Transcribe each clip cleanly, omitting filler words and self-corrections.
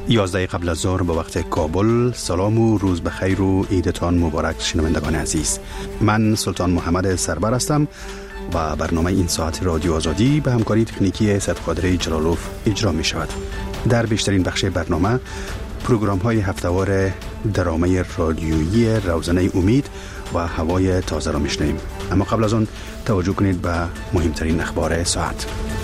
11 قبل از ظهر به وقت کابل. سلام و روز بخیر و عیدتان مبارک شنوندگان عزیز. من سلطان محمد سربر هستم و برنامه این ساعت رادیو آزادی به همکاری تکنیکی صدقادر جلالوف اجرا می شود. در بیشترین بخش برنامه پروگرام های هفتهوار درامه رادیویی روزنه امید و هوای تازه را میشنویم. اما قبل از آن توجه کنید به مهمترین اخبار ساعت.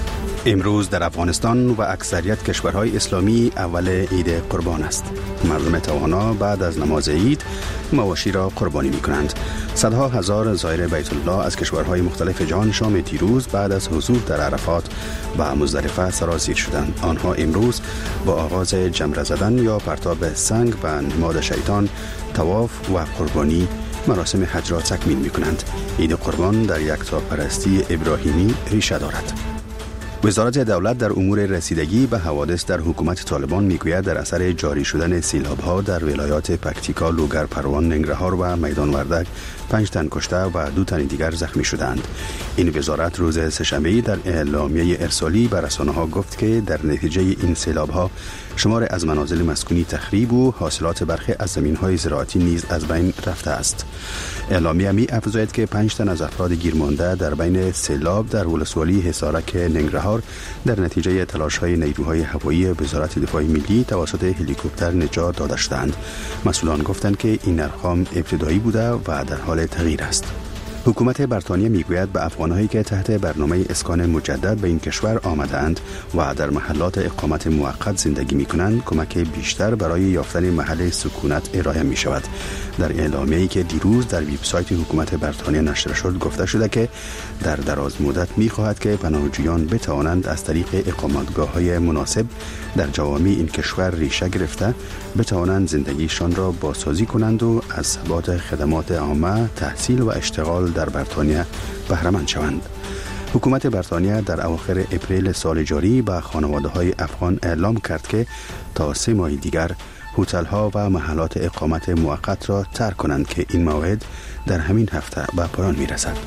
امروز در افغانستان و اکثریت کشورهای اسلامی اول عید قربان است. مردم توانا بعد از نماز عید مواشی را قربانی می کنند. صدها هزار زائر بیت الله از کشورهای مختلف جهان شام دیروز بعد از حضور در عرفات و مزدلفه سرازیر شدند. آنها امروز با آغاز جمره زدن یا پرتاب سنگ و نماد شیطان، طواف و قربانی مراسم حج را تکمیل می کنند. عید قربان در یکتاپرستی ابراهیمی ریشه دارد. وزارت دولت در امور رسیدگی به حوادث در حکومت طالبان میگوید در اثر جاری شدن سیلاب‌ها در ولایات پکتیکا، لوگر، پروان، ننگرهار و میدان وردک 5 تن کشته و 2 تن دیگر زخمی شدند. این وزارت روز سه‌شنبه در اعلامیه ارسالی به رسانه‌ها گفت که در نتیجه این سیلاب‌ها شمار از منازل مسکونی تخریب و حاصلات برخی از زمین‌های زراعتی نیز از بین رفته است. اعلامیه می افزاید که 5 تن از افراد گیرمانده در بین سیلاب در ولسوالی حصارک ننگرهار در نتیجه تلاش‌های نیروهای هوایی وزارت دفاع ملی توسط هلیکوپتر نجات داده شدند. مسئولان گفتند که این ارقام ابتدایی بوده و در حال تغییر است. حکومت بریتانیا میگوید به افغان‌هایی که تحت برنامه اسکان مجدد به این کشور آمدند و در محلات اقامت موقت زندگی می‌کنند کمک بیشتر برای یافتن محل سکونت ارائه می‌شود. در اعلامیه‌ای که دیروز در وبسایت حکومت بریتانیا نشر شد گفته شده که در دراز مدت می‌خواهد که پناهجویان بتوانند از طریق اقامتگاه‌های مناسب در جوامع این کشور ریشه گرفته بتوانند زندگیشان را بازسازی کنند و از ثبات خدمات عامه، تحصیل و اشتغال در بریتانیا بهره مند شوند. حکومت بریتانیا در اواخر اپریل سال جاری به خانواده‌های افغان اعلام کرد که تا 3 ماه دیگر هتل‌ها و محلات اقامت موقت را ترک کنند که این موعد در همین هفته به پایان می‌رسد.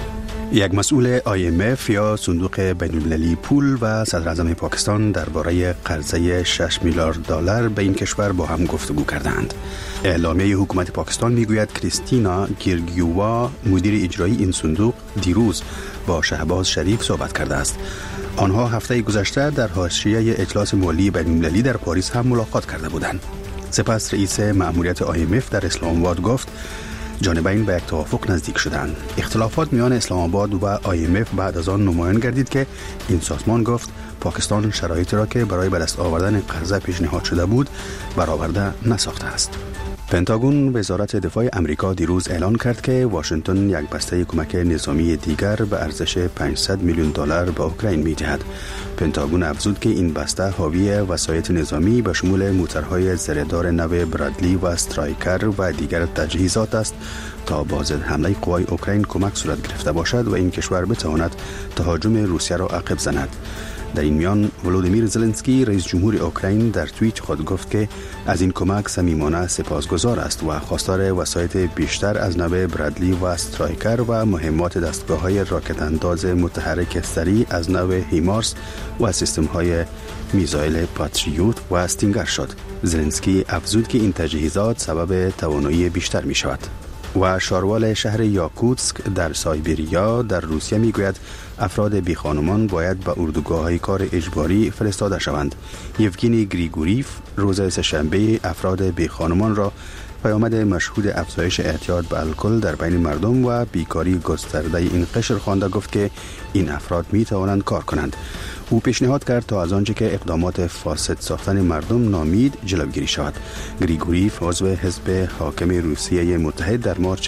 یک مسئول IMF یا صندوق بین‌المللی پول و صدر اعظم پاکستان درباره قرضه 6 میلیارد دلار به این کشور با هم گفتگو کردند. اعلامیه حکومت پاکستان میگوید کریستینا گیرگیووا مدیر اجرایی این صندوق دیروز با شهباز شریف صحبت کرده است. آنها هفته گذشته در حاشیه اجلاس مالی بین‌المللی در پاریس هم ملاقات کرده بودند. سپس رئیس مأموریت IMF در اسلام آباد گفت جانبین به یک توافق نزدیک شدند. اختلافات میان اسلام آباد و IMF بعد از آن نمایان گردید که این سازمان گفت پاکستان شرایطی را که برای به دست آوردن قرضه پیشنهاد شده بود برآورده نساخته است. پنتاگون وزارت دفاع امریکا دیروز اعلان کرد که واشنگتن یک بسته کمک نظامی دیگر به ارزش 500 میلیون دلار به اوکراین می‌دهد. پنتاگون افزود که این بسته حاوی وسایط نظامی به شمول موتورهای زره‌دار نو برادلی و استرایکر و دیگر تجهیزات است تا با ضد حمله قوای اوکراین کمک صورت گرفته باشد و این کشور بتواند تهاجم روسیه را عقب زند. در این میان ولودیمیر زلنسکی رئیس جمهور اوکراین در توییت خود گفت که از این کمک صمیمانه سپاسگزار است و خواستار وسایط بیشتر از نوع برادلی و استرایکر و مهمات دستگاه‌های راکت انداز متحرک سریع از نوع هیمارس و سیستم‌های میزایل پاتریوت و استینگر شد. زلنسکی افزود که این تجهیزات سبب توانایی بیشتر می شود. و شاروال شهر یاکوتسک در سایبریا در روسیه میگوید افراد بیخانمان باید به اردوگاه‌های کار اجباری فرستاده شوند. یوگینی گریگوریف روز سه‌شنبه افراد بیخانمان را پیامد مشهود افزایش اعتیاد به الکل در بین مردم و بیکاری گسترده این قشر خوانده گفت که این افراد می توانند کار کنند. او پیشنهاد کرد تا از آنچه که اقدامات فاسد ساختن مردم نامید جلوگیری شود. گریگوریف عضو حزب حاکم روسیه متحد در مارچ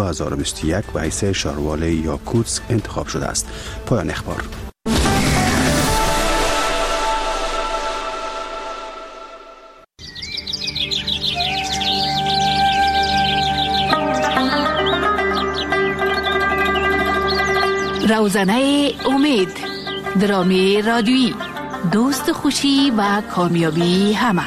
2021 به حیث شاروال یاکوتسک انتخاب شده است. پایان اخبار. روزنه امید، درامی رادیویی، دوست خوشی و کامیابی همه.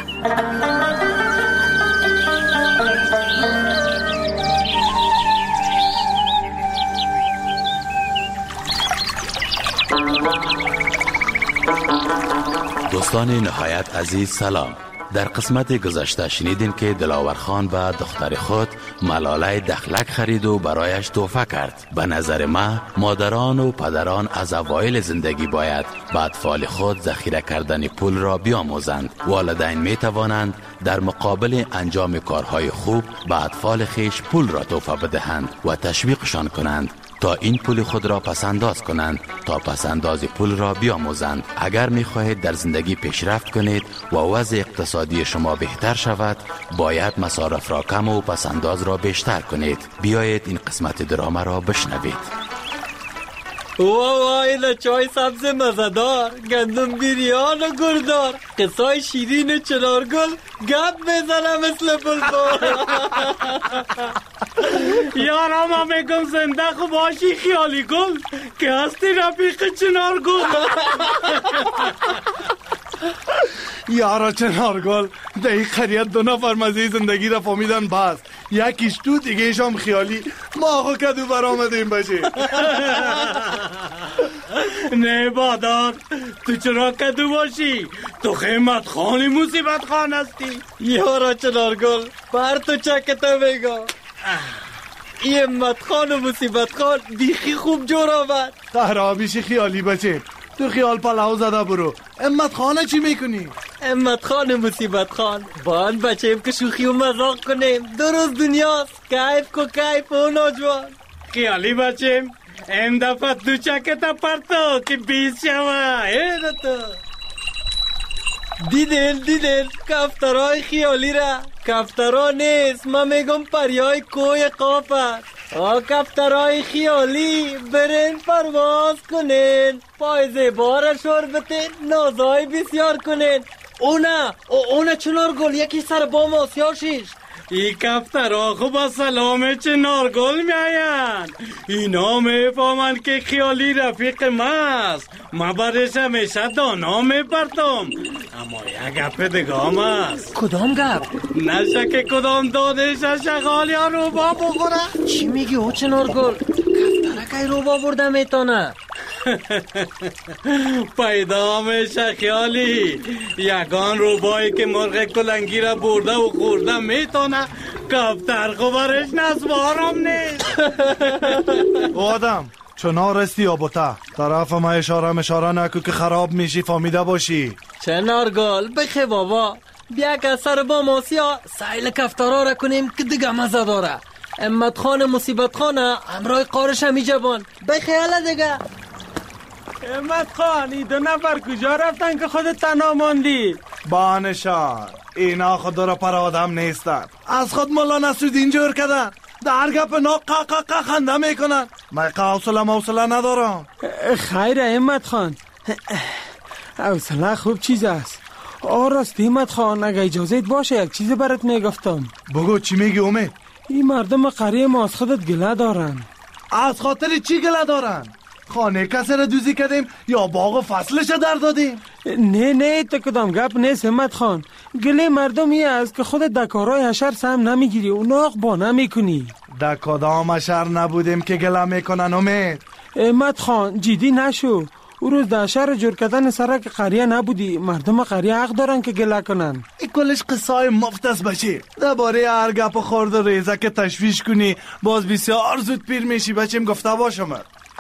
دوستان نهایت عزیز سلام. در قسمت گذشته شنیدین که دلاور خان به دختر خود ملاله دخلک خرید و برایش تحفه کرد. به نظر من مادران و پدران از اوایل زندگی باید به اطفال خود ذخیره کردن پول را بیاموزند. والدین می توانند در مقابل انجام کارهای خوب به اطفال خیش پول را تحفه بدهند و تشویقشان کنند تا این پول خود را پسنداز کنند، تا پسنداز پول را بیاموزند. اگر می خواهید در زندگی پیشرفت کنید و وضع اقتصادی شما بهتر شود، باید مصارف را کم و پسنداز را بیشتر کنید. بیایید این قسمت دراما را بشنوید. وای اینه چای سبز مزدار، گندم بیریان و گلدار، قصای شیرین چنارگل گپ بزنم مثل بلبل. یارا ما میگم زنده خوب باشی خیالی گل که هستی رفیق چنارگل. یارا چنارگل در این قریت 2 نفر مزه زندگی را فهمیدن، بس یکیش تو دیگه شام خیالی. ما آقا کدو برآمدیم باشه. نه بادار، تو چرا کدو باشی؟ تو خیمت خانی مصیبت خان هستی. یارا چنارگل بر تو چکتا بگا، این امت خان و مصیبت خان بیخی خوب جور آمد. خرابیشی خیالی بچه، تو خیال پلاو زده برو. امت خانه چی میکنی؟ امت خان و مصیبت خان بان بچه‌ام که شوخی و مزاق کنیم. 2 روز دنیاست، کیف کو کیف و نوجوان. خیالی بچم این دفعه دو چکتا پرتو که 20 شوه. دیدل کفترهای خیالی را. کفترها نیست، من میگم پریای کوی قاف است. کفترهای خیالی برین پرواز کنین، پایزه بار شور بتین، نازای بسیار کنین. اونا چنارگل یکی سر بام آسیار شیش. ای کفترها خوب سلام چنارگل میاین. اینا میفهمن که خیالی رفیق ماست. ما برش همیشه دانا میپرتم. اما یک گپ دگام است. کدام گپ؟ نشه که کدام دانش شغال یا روبا بخوره. چی میگی او چنارگل؟ کفترکای روبا برده میتونه. پیدا میشه خیالی یگان روبایی که مرغ کلنگی را برده و خورده میتونه، کفتر خبرش نزوارم نیست. آدم چنار استی یا بوتا طرف ما اشاره نکو که خراب میشی، فهمیده باشی. چنارگل بخی بابا، بیا که سر با ماسیا سایل کفترها را کنیم که دیگه مزه داره. امت خان مصیبت خانه همراه قارش همی جبان بخیاله دیگه. امت خان ای 2 نفر کجا رفتن که خودت تنها موندی؟ بانشان اینا خود را پر آدم نیستن، از خود ملا نصرالدین جور کردن، در گپ نا قا خنده میکنن. من حوصله ندارم. خیر امت خان، حوصله خوب چیز است. راست امت خان، اگه اجازت باشه یک چیز برات میگفتم. بگو چی میگی امید؟ این مردم قریه ما از خودت گله دارن. از خاطر چی گله دارن؟ خانه کسی را دوزی کردیم یا باغ فصلش در دادیم؟ نه تو کدام گپ نیست همت خان. گله مردمی است که خودت در کارهای حشر سهم نمیگیری و ناق با نمیکنی. در کدام حشر نبودیم که گله میکنن امید؟ همت خان جدی نشو. او روز در شهر جور کردن سرک قریه نبودی. مردم قریه حق دارن که گله کنن. این کلش قصای مفت است بچه. درباره هر گپ خورد و ریزه که تشویش کنی باز بسیار زود پیر میشی بچیم. گفته باشم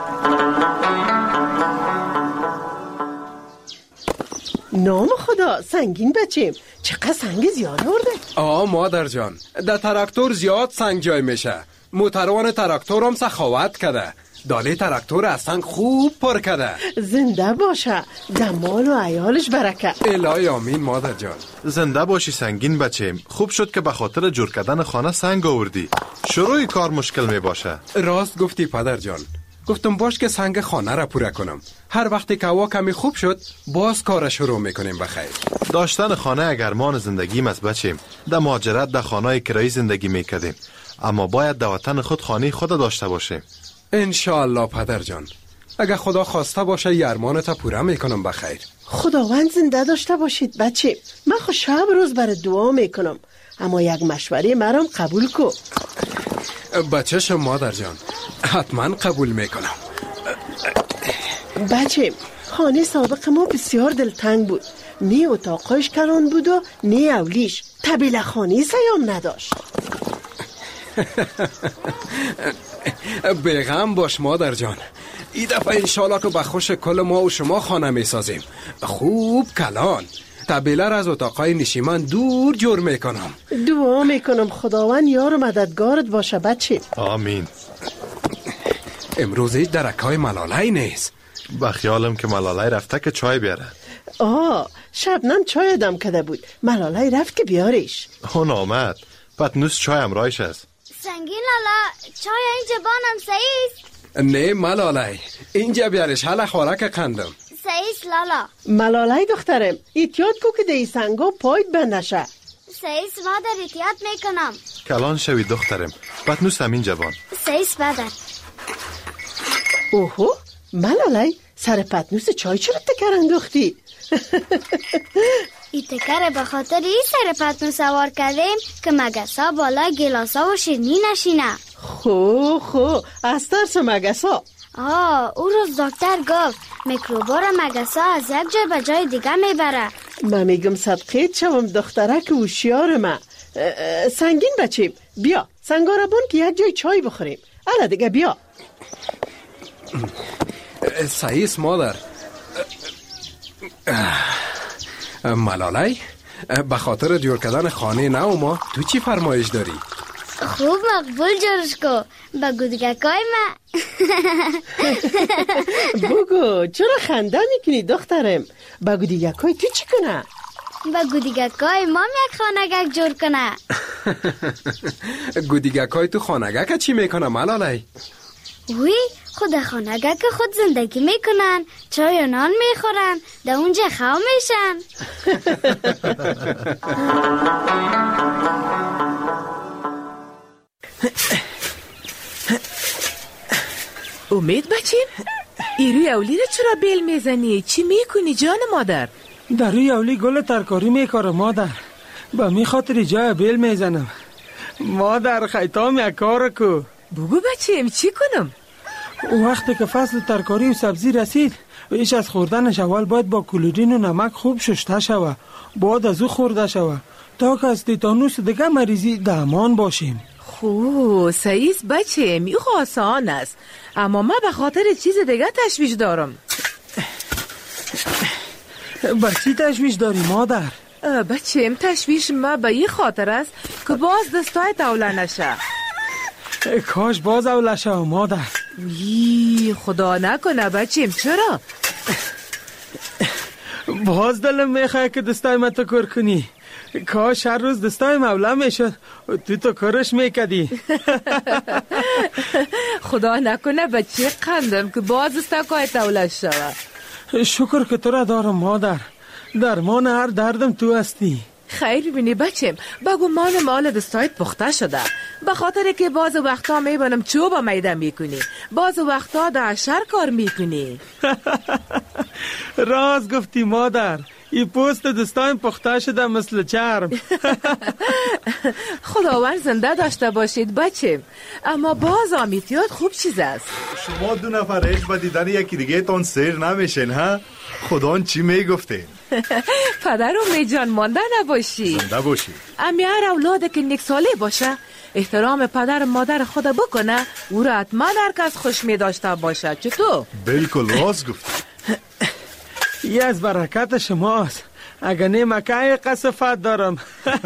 نام خدا سنگین بچیم، چقدر سنگ زیاد آورده؟ مادر جان، در تراکتور زیاد سنگ جای میشه. موتروان تراکتور هم سخاوت کده، داله تراکتور از سنگ خوب پر کده. زنده باشه، دمال و عیالش برکت. الهی آمین مادر جان. زنده باشی سنگین بچیم. خوب شد که به خاطر جور کردن خانه سنگ آوردی. شروع کار مشکل می باشه. راست گفتی پدر جان. گفتم باش که سنگ خانه را پوره کنم. هر وقتی که هوا کمی خوب شد باز کار شروع میکنیم بخیر. داشتن خانه اگرمان زندگیم است بچیم. در مهاجرت در خانه کرایی زندگی میکردیم، اما باید در وطن خود خانه خود داشته باشیم. انشاءالله پدر جان، اگر خدا خواسته باشه یرمانتا پوره میکنم بخیر. خداوند زنده داشته باشید بچه. من خود شب روز برای دعا میکنم، اما یک مشوره مرام قبول کو. بچه‌ش مادر جان، حتما قبول میکنم. بچه خانه سابق ما بسیار دلتنگ بود. نی اتاقش کلان بود و نی اولیش طبیله خانی سیام نداشت. بغم باش مادر جان، این دفعه انشالله که به خوش کل ما و شما خانه می سازیم. خوب کلان طبیله را از اتاقای نشیمن دور جور میکنم. دعا میکنم خداوند یار و مددگارت باشه بچه. آمین. امروز هیچ درکای ملالای نیست. با خیالم که ملالای رفته که چای بیاره. شبنم چای دم کده بود، ملالای رفت که بیاریش. اون آمد. پتنوس چای امرایش است. سنگین لالا، چای اینجا بانم سعیست؟ نه ملالای، اینجا بیارش، حالا خوراک قندم. سعیست لالا. ملالای دخترم، ایتیاد کو که دی سنگا پاید بندشه. سعیست مادر، ایتیاد میکنم. کلان شوی دخترم، پتنوس همین جوان. سعیست مادر. اوهو، ملالای سر پتنوس چای چرا تکر انداختی؟ این تکر به خاطر این سر پتنوس سوار کردیم که مگسا بالا گلاسا و شیرنی نشینه. خو از ترس مگسا. او روز دکتر گفت میکروبا را مگسا از یک جای به جای دیگه میبره. من میگم صدقیت شوم دخترک هوشیار ما. سنگین بچیم، بیا سنگارا بون که یک جای چای بخوریم. الا دیگه بیا. سعیس مادر. ملالای به خاطر جور کردن خانه نو ما تو چی فرمایش داری؟ خوب مقبول جورش کو با گودگکای ما. بگو چرا خنده میکنی دخترم؟ با گودگکای تو چی کنه؟ با گودگکای ما یک خانگک جور کنه. گودگکای تو خانگک چی میکنه ملالای؟ وی خود خانگک خود زندگی میکنن، چای و نان میخورن، در اونجا خواه میشن. امید بچیم، روی اولی رو چرا بیل میزنی؟ چی میکنی جان مادر؟ در روی اولی گل ترکاری میکارم مادر، با می خاطر جای بیل میزنم. مادر خیطام یک کار کو. بگو بچیم چی کنم؟ وقتی که فصل ترکاری و سبزی رسید، ایش از خوردنش اول باید با کلورین و نمک خوب شسته شوه، بعد از او خورده شوه تا که از تیتانوس دیگه مریضی درمان باشیم. سعیس بچیم، این آسان است، اما من به خاطر چیز دیگه تشویش دارم. چی تشویش داری مادر؟ بچیم تشویش ما به این خاطر است که باز دستای توله نشه. کاش باز اوله شو مادر. خدا نکنه بچیم. چرا؟ باز دلم میخواه که دستای ما تو کار کنی. کاش هر روز دستای مولا میشد تو کارش میکدی. خدا نکنه بچه قندم که باز دستای توله شوه. شکر که تو را دارم مادر، درمان هر دردم تو هستی. خیر ببینی بچم، بگو مال دستایت پخته شده، به خاطر که باز وقتا میبینم چوب میده میکنی، باز وقتا در شر کار میکنی. راز گفتی مادر، این پوست دستایم پخته شده مثل چرم. خداوند زنده داشته باشید بچم، اما باز آمیتیات خوب چیز است. شما دو نفر هیچ با دیدن یکی دیگه تان سیر نمیشین ها؟ خدا چی میگفته؟ پدر و می جان مانده نباشی، زنده باشی. امی هر اولاده که نیک ساله باشه احترام پدر و مادر خود بکنه، او را حتما هر کس خوش می داشته باشه. چطور؟ بالکل راست گفت. یه از برکت شماست، اگه نه مکه قصفت دارم.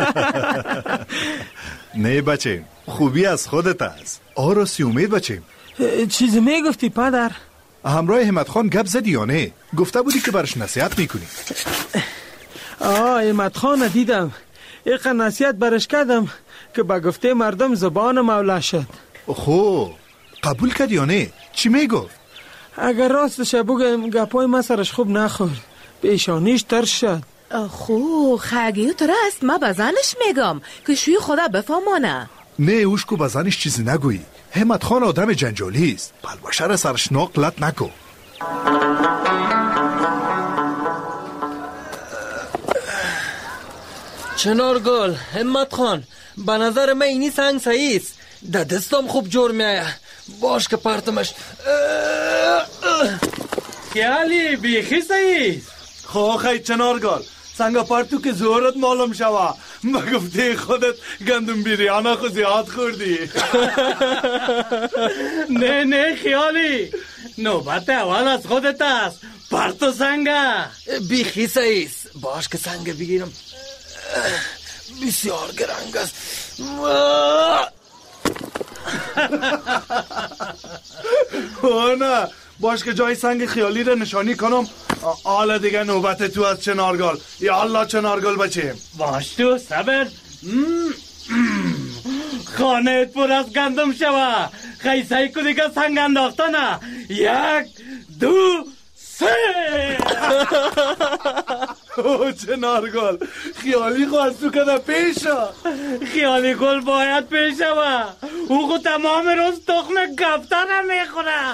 نه بچه، خوبی از خودت است. آراسی امید بچه. چیزی میگفتی پدر؟ همراه همت خان گپ زدی یا نه؟ گفته بودی که برش نصیحت میکنی. همت خان دیدم، ایقا نصیحت برش کردم که با گفته مردم زبان مولا شد. خو قبول کردی یا نه؟ چی میگفت؟ اگر راستش بگم گپای ما سرش خوب نخورد، پیشانیش ترش شد. خگیو تو راست، ما بزنش میگم که شوی خدا بفهمانه. نه اوشکو بزنش چیزی نگویی، همت خان آدم جنجالی است، بلبشر سرش ناقلت نکو. چنارگل، همت خان، به نظر من اینی سنگ سعیست، در دستم خوب جور میایه. باش که پرتمش. خیالی بیخی سعیست. خواهی چنارگل، سنگ پرتو که زورت معلوم شوه. ما گفته خودت گندم بیریانه خود زیاد خوردی. نه خیالی، نوبت اول از خودت است. پرتو سنگه. بیخی سایست. باش که سنگ بگیرم. بسیار گرنگ است. نه باش که جای سنگ خیالی را نشانی کنم. حالا دیگه نوبت تو از چنارگل. یا الله چنارگل بچیم. باش تو صبر. خانه پر از گندم شوه. خیسایی که دیگه سنگ انداختنه. 1 2 3. او چنارگل خیالی خواست تو کده پیشا. خیالی گل باید پیشه و او خود تمام روز تخم کفتر میخوره.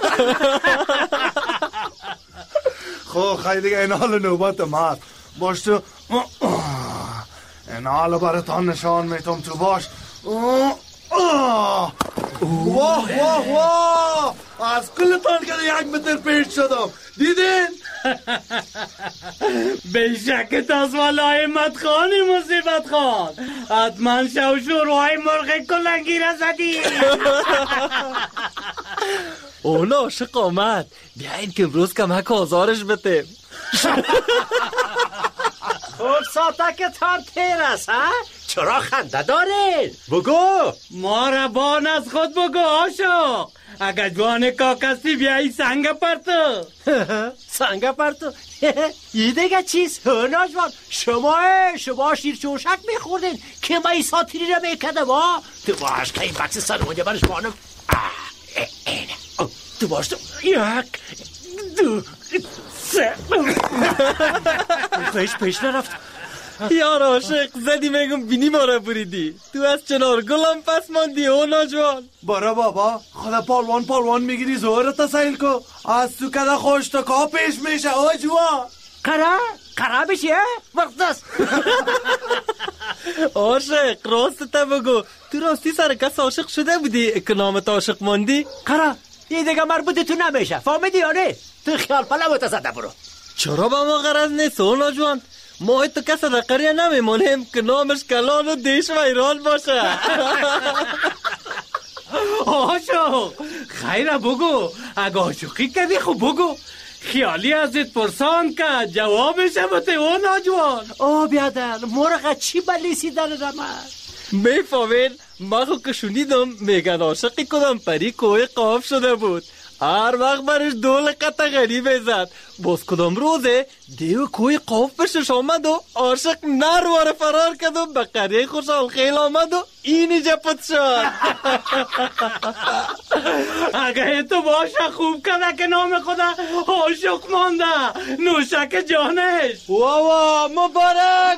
خب خیلی دیگه این حال نوبت ما باش تو. این حال براتان نشان میتم تو باش. واه واه واه از کلتان که 1 متر پیش شدم. دیدین؟ بیشک تازوال احمد خانی مصیبت خان. حتما شوشوروهای مرغ کلنگی را زدی. اونا عاشق آمد. بیاین که امروز کمک آزارش بتیم. خود ساتکتان تیر است ها؟ چرا خنده دارین؟ بگو. ما را بان از خود بگو عاشق. اگر جوان کاکستی بیایی سنگ پرتو. سنگ پرتو؟ این دیگه چیز؟ ناجوان شما شیر چوشک میخوردین که ما ای ساتیری را میکده ما. تو باش که این بکس سلمونی برش بانم. تو باش تو 1 2 3. پیش نرفت. یار عاشق زدی میگم بینی ما را بریدی. تو از چنار گلم پس ماندی او ناجوان. برا بابا خدا پالوان میگیری زورت سیل کو. از تو کده خوش تو که پیش میشه او جوان. قرار بشه وقت است. عاشق راست تا بگو. تو راستی سر کس عاشق شده بودی که نامت عاشق ماندی؟ قرار این دیگه مربوط تو نمیشه. فهمیدی یا نه؟ تو خیال پلوت زده برو. چرا با ما غرض نیست او ناجوان؟ ما تو کس در قریه نمیمونیم که نامش کلان و دیش و ایران باشه. عاشق خیره بگو. اگه عاشقی کردی خب بگو. خیالی ازت پرسان که جوابش بته او ناجوان. بیادر مرغ چی بلیسی در رمد؟ میفهمین ما خو که شنیدم میگن عاشقی کدام پری کوه قاف شده بود. هر وقت برش دول قطع غریبه زد. باز کدام روزه دیو کوی قاف بشش آمد و عاشق نروار فرار کرد و به قریه خوشحال خیل آمد و اینی جپت شد. اگه تو باشه خوب کرده که نام خدا عاشق مانده. نوشک جانش. واوا مبارک.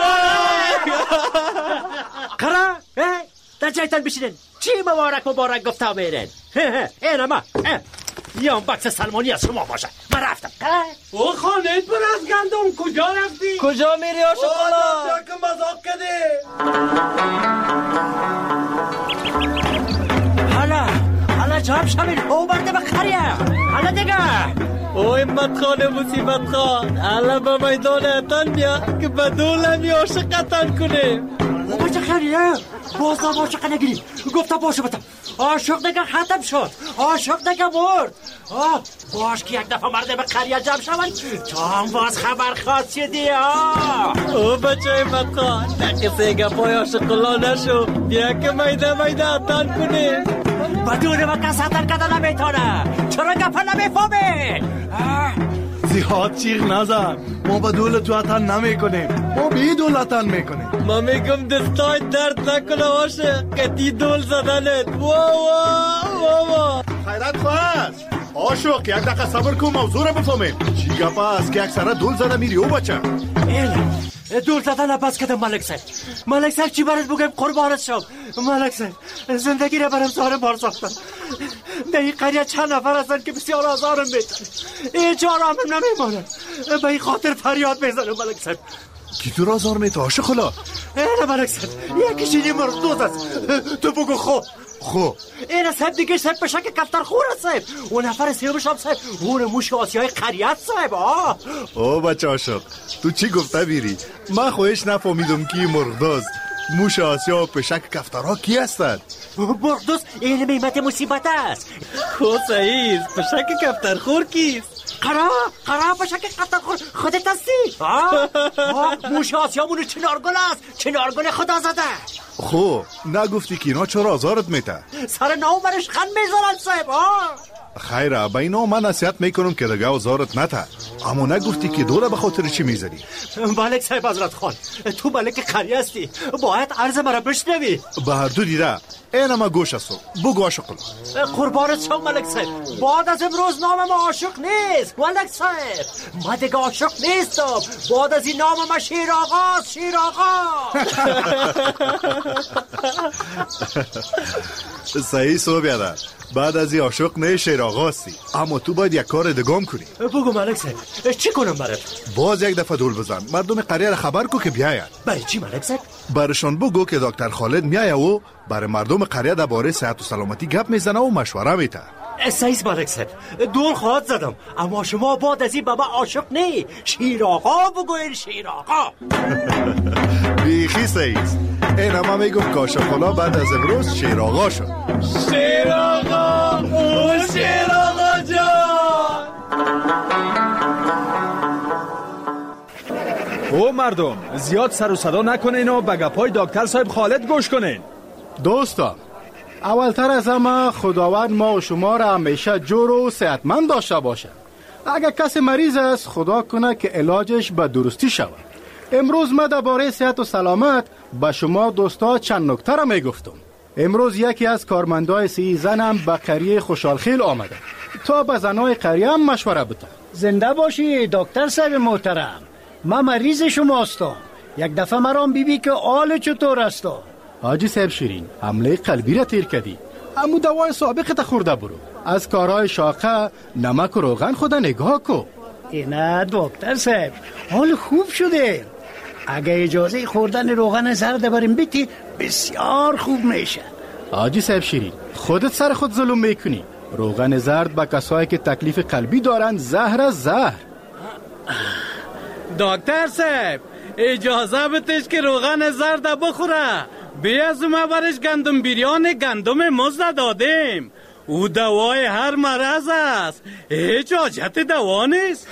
قرار در جایتان بشینن. چی مبارک گفته میرن؟ این اما یا بکس سلمانی از شما باشه. من رفتم. او خانه پر از گندم کجا رفتی؟ کجا میری عاشق حالا؟ جا که مذاق کده. حالا جاب شمین او برده به خریه. حالا دیگه او همت خانه مصیبت خان. حالا به میدان اتن بیا که بدولم یا عاشقتن کنیم. او بچه خریه باز هم عاشق نگیریم. گفتم باشه بتم عاشق دیگه ختم شد. عاشق دیگه مرد. باش که یک دفعه مرده به قریه جمع شون تو هم باز خبر خواستیدی. او بچه همت خان نقصه گپای عاشقلا نشو. بیا که میده اتن کنیم. بدون و کس اتن کده نمیتونه. چرا گپا نمیفهمه؟ زیاد چیغ نزن. ما با دول تو اتن نمی کنیم. ما بی دول اتن می کنیم. ما میگم دستای درد نکنه عاشق که تی دول زدنت. واوا خیرت خواست عاشق یک دقیقه صبر کن موضوع رو بفهمیم. چی گپ است که اکثره دول زده میری او بچه؟ دول زدن نپس کدم ملک صاحب چی برات بگم قربانت شم. ملک صاحب زندگی رو برم زارم بار ساختم. در این قریه چند نفر هستن که بسیار آزارم میتن. اینجا رامم نمیمانم. به این خاطر فریاد میزنم ملک صاحب. کی تو را آزار میته عاشق خلا؟ نه ملک صاحب یکیش این مردوز است. تو بگو خود خب این صاحب دیگه صاحب به شک کفتر خور صاحب. اون نفر سیومش هم صاحب اون موش آسیای قریت صاحب. او بچه عاشق تو چی گفته بیری؟ من خواهش نفهمیدم کی مرغداز موش آسیا و پشک کفترها کی هستند؟ مرغداز این میمت مصیبت است. خود صحیح پشک کفترخور کیست؟ قرار پشک کفترخور خودت هستی؟ موش آسیامونو چنارگل است، چنارگل خدا زده. خب نگفتی که اینا چرا آزارت میته؟ سر ناو برش خند میذارن صاحب. خیره به اینا من نصیحت میکنم که دیگه آزارت نته، اما نگفتی که دوره به خاطر چی میذاری؟ ملک صاحب حضرت خان، تو ملک قریه هستی، باید عرض مرا بشنوی. به هر دو دیده این ما گوش هستو بگو عاشق کن. قربانت شم ملک صاحب، بعد از امروز نامم عاشق نیست ملک صاحب. من دیگه عاشق نیستم، بعد از این نامم شیر آقاست. شیر آقا صحیح سو بیاده، بعد از این عاشق نه شیر آقاستی، اما تو باید یک کار دگام کنی. بگو ملک صاحب چی کنم برات؟ باز یک دفعه دول بزن، مردم قریه را خبر کو که بیاید. برای چی ملک صاحب؟ برشان بگو که دکتر خالد میایه و برای مردم قریه درباره صحت و سلامتی گپ میزنه و مشوره میده. صحیح ملک صاحب، دور خواهد زدم، اما شما بعد از این بابا عاشق نه شیر آقا بگوین. شیر آقا بیخی صحیح. این همه میگم کاشقالا بعد از امروز شیر آقا شد. شیر آقا او شیر آقا جان. او مردم زیاد سر و صدا نکنین و به گپای دکتر صاحب خالد گوش کنین. دوستا اولتر از همه خداوند ما و شما را همیشه جور و صحتمند داشته باشه. اگر کسی مریض است خدا کنه که علاجش به درستی شود. امروز من درباره صحت و سلامت به شما دوستا چند نکته را میگفتم. امروز یکی از کارمندای سی زنم به قریه خوشحالخیل آمده تا به زنای قریه هم مشوره بده. زنده باشی دکتر صاحب محترم، من مریض شما هستم. یک دفعه مرام بیبی که حال چطور است؟ حاجی صاحب شیرین حمله قلبی را تیر کردی، اما دوای سابقت خورده برو. از کارهای شاقه نمک و روغن خدا نگاه کو. نه دکتر صاحب حال خوب شده. اگه اجازه خوردن روغن زرد بریم بیتی بسیار خوب میشه. حاجی صاحب شیرین خودت سر خود ظلم میکنی. روغن زرد با کسایی که تکلیف قلبی دارن زهر از زهر. دکتر صاحب اجازه بتش که روغن زرد بخوره. بیاز ما برش گندم بیریان گندم مزد دادیم، او دوای هر مرض است، هیچ حاجت دوا نیست.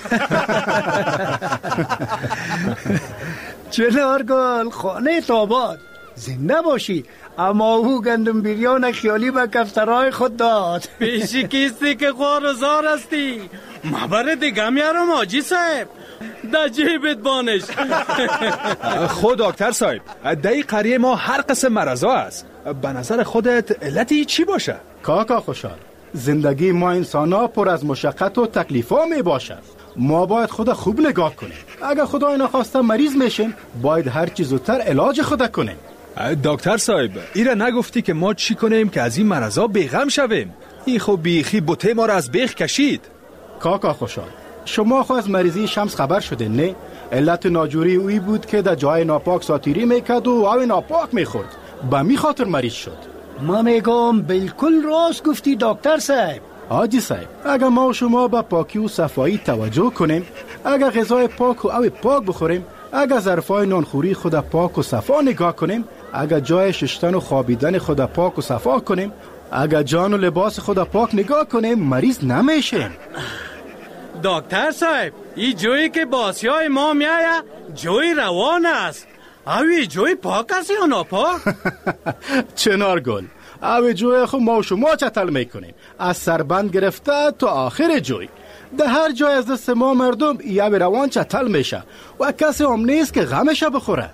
چنارگل خانه تاباد زنده باشی، اما او گندم بیریان خیالی به کفترهای خود داد. پیشی کیستی که خوار و زار هستی، مبره دیگه میارم حاجی صاحب در جیبت بانش. خود دکتر صاحب در قریه ما هر قسم مرضا است، به نظر خودت علتی چی باشه؟ کاکا خوشحال، زندگی ما انسانا پر از مشقت و تکلیفا می باشد. ما باید خود خوب نگاه کنیم. اگر خدای نخواسته مریض میشیم باید هر چیز زودتر علاج خود کنیم. دکتر صاحب ایره نگفتی که ما چی کنیم که از این مرضا بیغم شویم؟ این خب بیخی بوته ما را از بیخ کشید. کاکا خوشحال، شما خو از مریضی شمس خبر شده نه؟ علت ناجوری اوی بود که در جای ناپاک ساتیری میکرد و او ناپاک میخورد، به می خاطر مریض شد. ما میگم بالکل راست گفتی دکتر صاحب. حاجی صاحب اگر ما و شما به پاکی و صفایی توجه کنیم، اگر غذای پاک و او پاک بخوریم، اگر ظرفای نانخوری خود پاک و صفا نگاه کنیم، اگر جای ششتن و خوابیدن خود پاک و صفا کنیم، اگر جان و لباس خود پاک نگاه کنیم، مریض نمیشیم. دکتر صاحب این جویی که باسیای ما میایه جوی روان است، اوی جوی پاک است یا ناپاک؟ چنارگل اوی جوی خود ما و شما چتل میکنیم، از سربند گرفته تا آخر جوی. در هر جای از دست ما مردم یه روان چتل میشه و کسی هم نیست که غمش بخوره.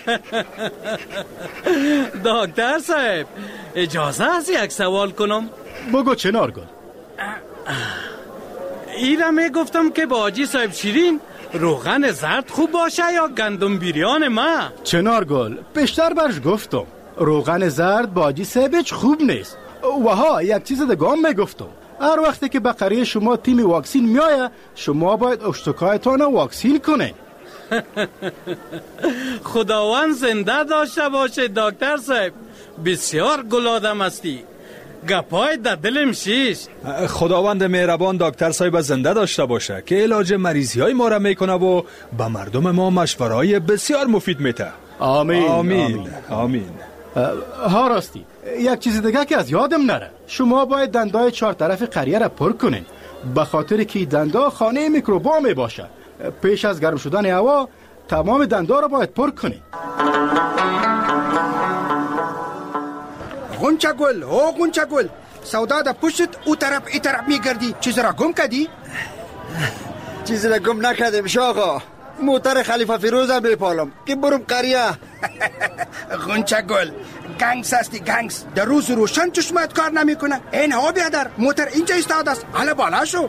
دکتر صاحب اجازه است یک سوال کنم؟ بگو چنارگل. ایره میگفتم که با حاجی صاحب شیرین روغن زرد خوب باشه یا گندم بیریان ما؟ چنارگل پیشتر برش گفتم روغن زرد با حاجی صاحبش خوب نیست. و ها یک چیز دگام میگفتم، هر وقتی که به قریه شما تیم واکسین میایه شما باید اشتکایتان واکسین کنه. خداوند زنده داشته باشه دکتر صاحب، بسیار گل آدم هستی. گپای در دلم شیش. خداوند مهربان دکتر صاحب زنده داشته باشه که علاج مریضی های ما را میکنه و به مردم ما مشورهای بسیار مفید میده. آمین آمین آمین. ها راستی یک چیز دیگه که از یادم نره، شما باید دندای 4 طرف قریه را پر کنین، به خاطر که دندا خانه میکروبا می باشه. پیش از گرم شدن هوا تمام دندا را باید پر کنین. غنچه گل، او غنچه گل، سودا در پشت او طرف ای طرف میگردی. چیز را گم کردی؟ چیز را گم نکردم شاقا، موتر خلیفه فیروز هم میپالم که برم قریه. غنچه گل، گنگس هستی گنگس. در روز روشن چشمت کار نمیکنه. این ها بیادر، موتر اینجا استاد است. حالا بالا شو.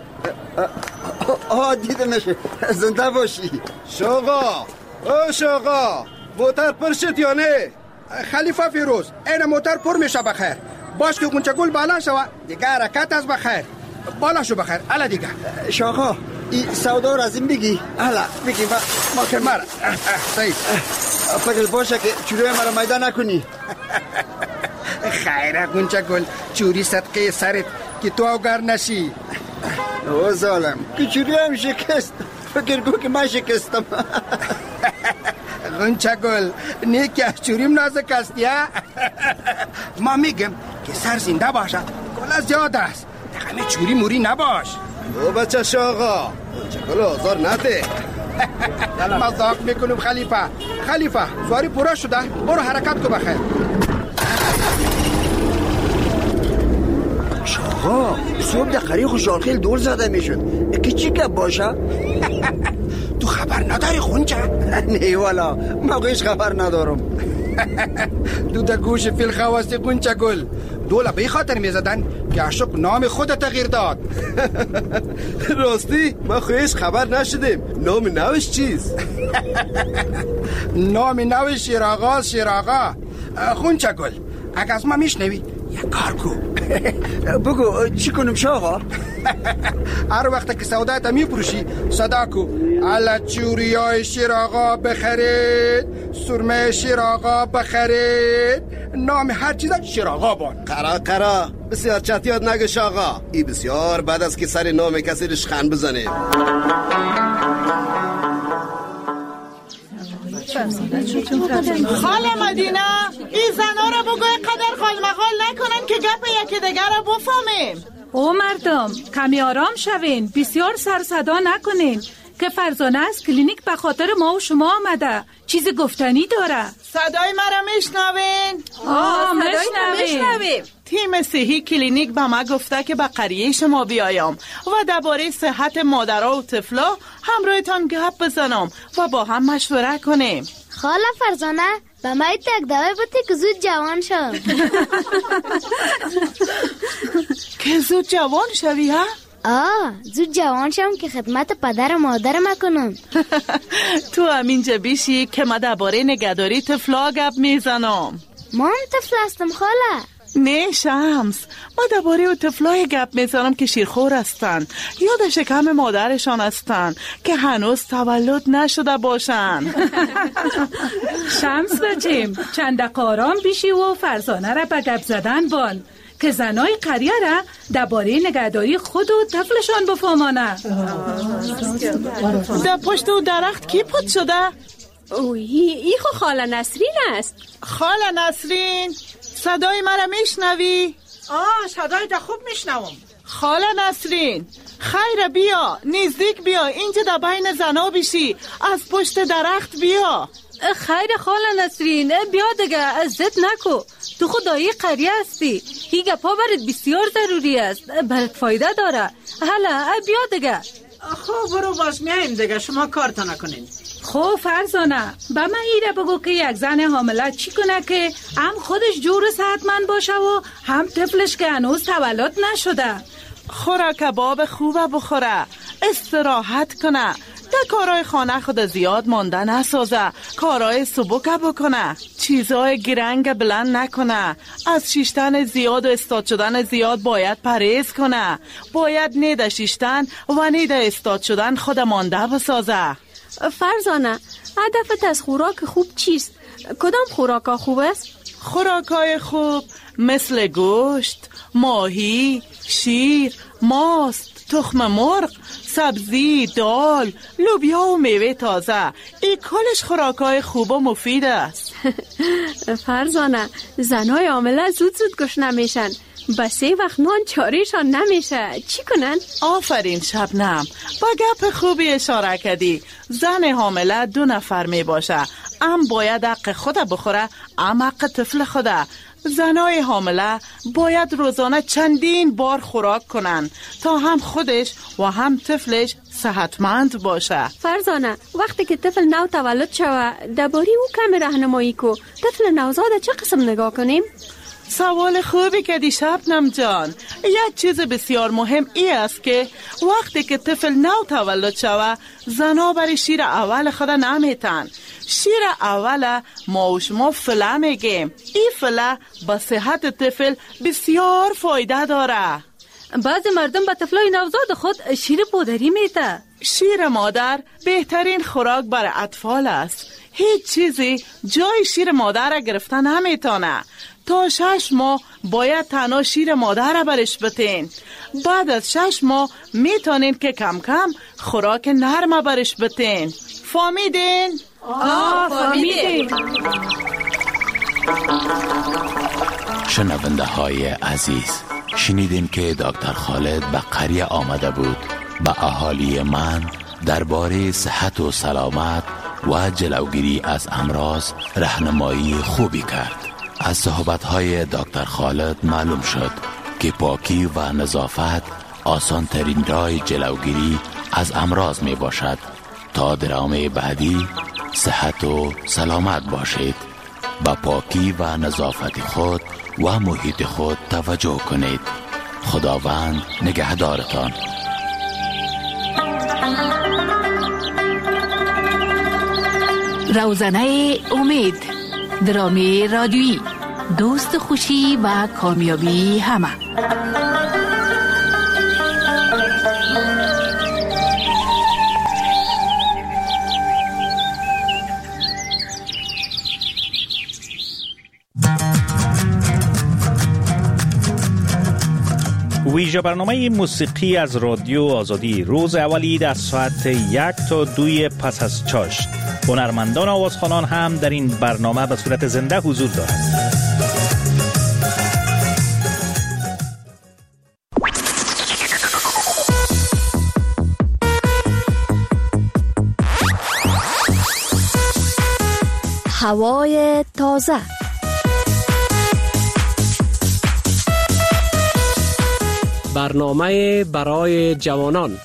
دیده نشه، زنده باشی. شاقا، او شاقا، موتر پر شد یا نه؟ خلیفه فیروز، این موتر پر میشه بخیر. باش که غنچه گل بالا شو، دیگه حرکت از بخیر. بالا شو بخیر. الا دیگه شاقا این سودا را از این بگی. الا بگی ما که مرا صحیح فکر باشه که چوری مرا میدان نکنی. خیره غنچه گل، چوری صدقه سرت که تو اوگر نشی. او ظالم که چوری هم شکست، فکر گو که من شکستم. غنچه گل، نه که چوریم نازک است یا؟ ما میگم که سر زنده باشه، گل زیاد است. همه چوری موری نباش. او بچه شاقا، غنچه گل آزار نده. مذاق میکنم خلیفه سواری پورا شده، برو حرکت کو بخیر. شاقا صبح در قریه خوشحالخیل دور زده میشد که چی که باشه؟ تو خبر نداری غنچه؟ نه والا، موقعش خبر ندارم. دو در گوش فیل خواستی غنچه گل. دوله به خاطر میزدن که عاشق نام خود تغییر داد. راستی ما خویش خبر نشدیم. نام نوش چیز؟ نام نوش شیراغا. غنچه گل، اگه از ما میشنوی یک کار کو. بگو چی کنم شاقا؟ هر وقت که سودایت میپروشی صدا کو الا چوریای شیراغا بخرید، سرمه شیراغا بخرید، نام هر چیز شیراغا بان. قرا بسیار چتیات نگه شاقا، ای بسیار بعد از که سر نام کسی رشخن بزنه. خاله مدینه، این زنا را بگوی قدر خال مخال نکنن که گپ یکی دیگر را بفهمیم. او مردم کمی آرام شوین، بسیار سر صدا نکنین که فرزانه از کلینیک به خاطر ما و شما آمده، چیز گفتنی داره. صدای مرا میشنوین؟ میشنویم. تیم صحی کلینیک به ما گفته که به قریه شما بیایم و درباره صحت مادرها و طفلا همراهتان گپ بزنم و با هم مشوره کنیم. خاله فرزانه به ما تک دوای بودی که زود جوان شم. که زود جوان شوی ها؟ زود جوان شم که خدمت پدر و مادر کنم. تو همینجا بیشی که ما درباره نگهداری طفلا گپ میزنم. ما هم طفل هستم خاله. نه شمس، ما درباره طفلای گپ میزنم که شیرخور هستن، یاد شکم مادرشان هستن که هنوز تولد نشده باشن. شمس بچیم چند دقیقه آرام بیشی و فرزانه را به گپ زدن بان که زنای قریه را درباره نگهداری خود و طفلشان بفهمانه. در پشت و درخت کی پود شده؟ ای خو خاله نسرین است. خاله نسرین، صدای مرا میشنوی؟ صدای تا خوب میشنوم. خاله نسرین، خیر بیا، نزدیک بیا، اینجا در بین زنا بیشی، از پشت درخت بیا. خیر خاله نسرین، بیا دیگه، عزت نکو، تو خدایی قریه هستی، هی گپا برات بسیار ضروری است، برات فایده داره. حالا بیا دیگه. خب برو باش میایم دیگه، شما کارتا نکنین. خب فرزانه، به من ایره بگو که یک زن حامله چی کنه که هم خودش جور صحتمند باشه و هم طفلش که هنوز تولد نشده؟ خوره کباب خوبه بخوره، استراحت کنه، در کارهای خانه خود زیاد مانده نسازه، کارهای سبک بکنه، چیزهای گرنگ بلند نکنه، از شیشتن زیاد و استاد شدن زیاد باید پرهیز کنه، باید نیده شیشتن و نیده استاد شدن خود مانده بسازه. فرزانه، هدفت از خوراک خوب چیست؟ کدام خوراکا خوب است؟ خوراکای خوب مثل گوشت، ماهی، شیر، ماست، تخم مرغ، سبزی، دال، لوبیا و میوه تازه. این کلش خوراکای خوب و مفید است. فرزانه، زنای عامله زود گشنه میشن. با 3 وقت نان چاریشان نمیشه. چی کنن؟ آفرین شبنم، با گپ خوبی اشاره کردی. زن حامله 2 نفر می باشه. ام باید حق خود بخوره، ام حق طفل خوده. زنای حامله باید روزانه چندین بار خوراک کنن تا هم خودش و هم طفلش صحتمند باشه. فرزانه، وقتی که طفل نو تولد شوه درباره او کمی راهنمایی کو. طفل نوزاد چه قسم نگاه کنیم؟ سوال خوبی کردی شبنم جان. یک چیز بسیار مهم ای است که وقتی که طفل نو تولد شوه زنا برای شیر اول خود نمیتن. شیر اول ما و شما فله میگیم. این فله با صحت طفل بسیار فایده داره. بعضی مردم با طفلای نوزاد خود شیر پودری میته. شیر مادر بهترین خوراک برای اطفال است. هیچ چیزی جای شیر مادر را گرفته نمیتونه. تا 6 ماه باید تنها شیر مادر را برش بتین. بعد از 6 ماه میتونین که کم کم خوراک نرم برش بتین. فهمیدین؟ فهمیدین. شنونده های عزیز، شنیدین که دکتر خالد به قریه آمده بود. به اهالی من درباره صحت و سلامت و جلوگیری از امراض راهنمایی خوبی کرد. از صحبت‌های دکتر خالد معلوم شد که پاکی و نظافت آسان ترین راه جلوگیری از امراض می باشد. تا درام بعدی صحت و سلامت باشید. با پاکی و نظافت خود و محیط خود توجه کنید. خداوند نگهدارتان. روزنه امید، درامی رادیویی، دوست خوشی و کامیابی همه. ویژه برنامه موسیقی از رادیو آزادی روز اولی از ساعت 1 تا 2 پس از چاشت. هنرمندان آوازخوانان هم در این برنامه به صورت زنده حضور دارند. هوای تازه، برنامه برای جوانان،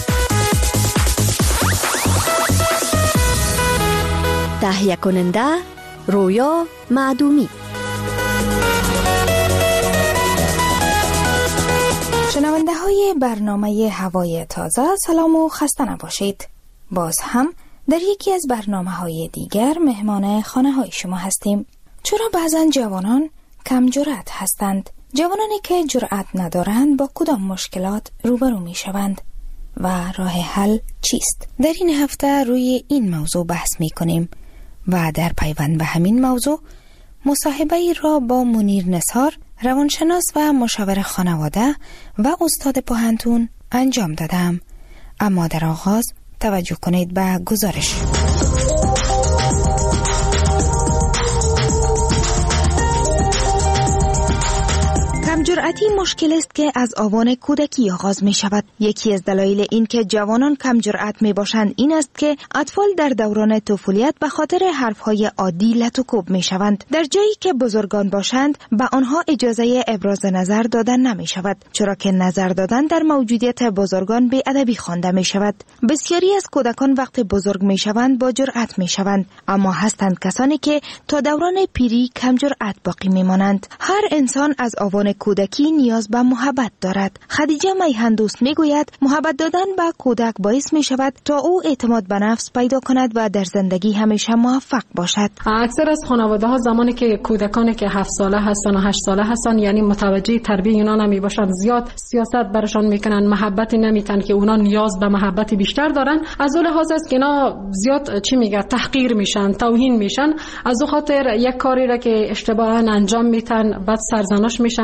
تهیه کننده رویا معدومی. شنونده های برنامه هوای تازه، سلام و خسته نباشید. باز هم در یکی از برنامه های دیگر مهمان خانه های شما هستیم. چرا بعضن جوانان کم جرأت هستند؟ جوانانی که جرأت ندارند با کدام مشکلات روبرو می شوند و راه حل چیست؟ در این هفته روی این موضوع بحث می کنیم و در پیوند به همین موضوع مصاحبه ای را با منیر نثار، روانشناس و مشاور خانواده و استاد پوهنتون انجام دادم. اما در آغاز توجه کنید به گزارش. کمجرأتی مشکل است که از آوان کودکی آغاز می شود. یکی از دلایل این که جوانان کمجرأت می باشند این است که اطفال در دوران طفولیت به خاطر حرفهای عادی لط و کوب می شوند. در جایی که بزرگان باشند به آنها اجازه ابراز نظر دادن نمی شود، چرا که نظر دادن در موجودیت بزرگان بی‌ادبی خوانده می شود. بسیاری از کودکان وقت بزرگ می شوند با جرأت می شوند، اما هستند کسانی که تا دوران پیری کمجرأت باقی می مانند. هر انسان از آوان کودکی نیاز به محبت دارد. خدیجه میهندوست میگوید محبت دادن به کودک باعث می شود تا او اعتماد به نفس پیدا کند و در زندگی همیشه موفق باشد. اکثر از خانواده ها زمانی که کودکانی که 7 ساله هستن و 8 ساله هستن، یعنی متوجه تربیت اینا نمی باشن، زیاد سیاست برشان میکنن، محبتی نمیتن که اونا نیاز به محبت بیشتر دارن. از اون لحاظ است که اینا زیاد تحقیر میشن، توهین میشن. از اون خاطر یک کاری را که اشتباها انجام میتن بعد سرزنش میشن. اینا میتن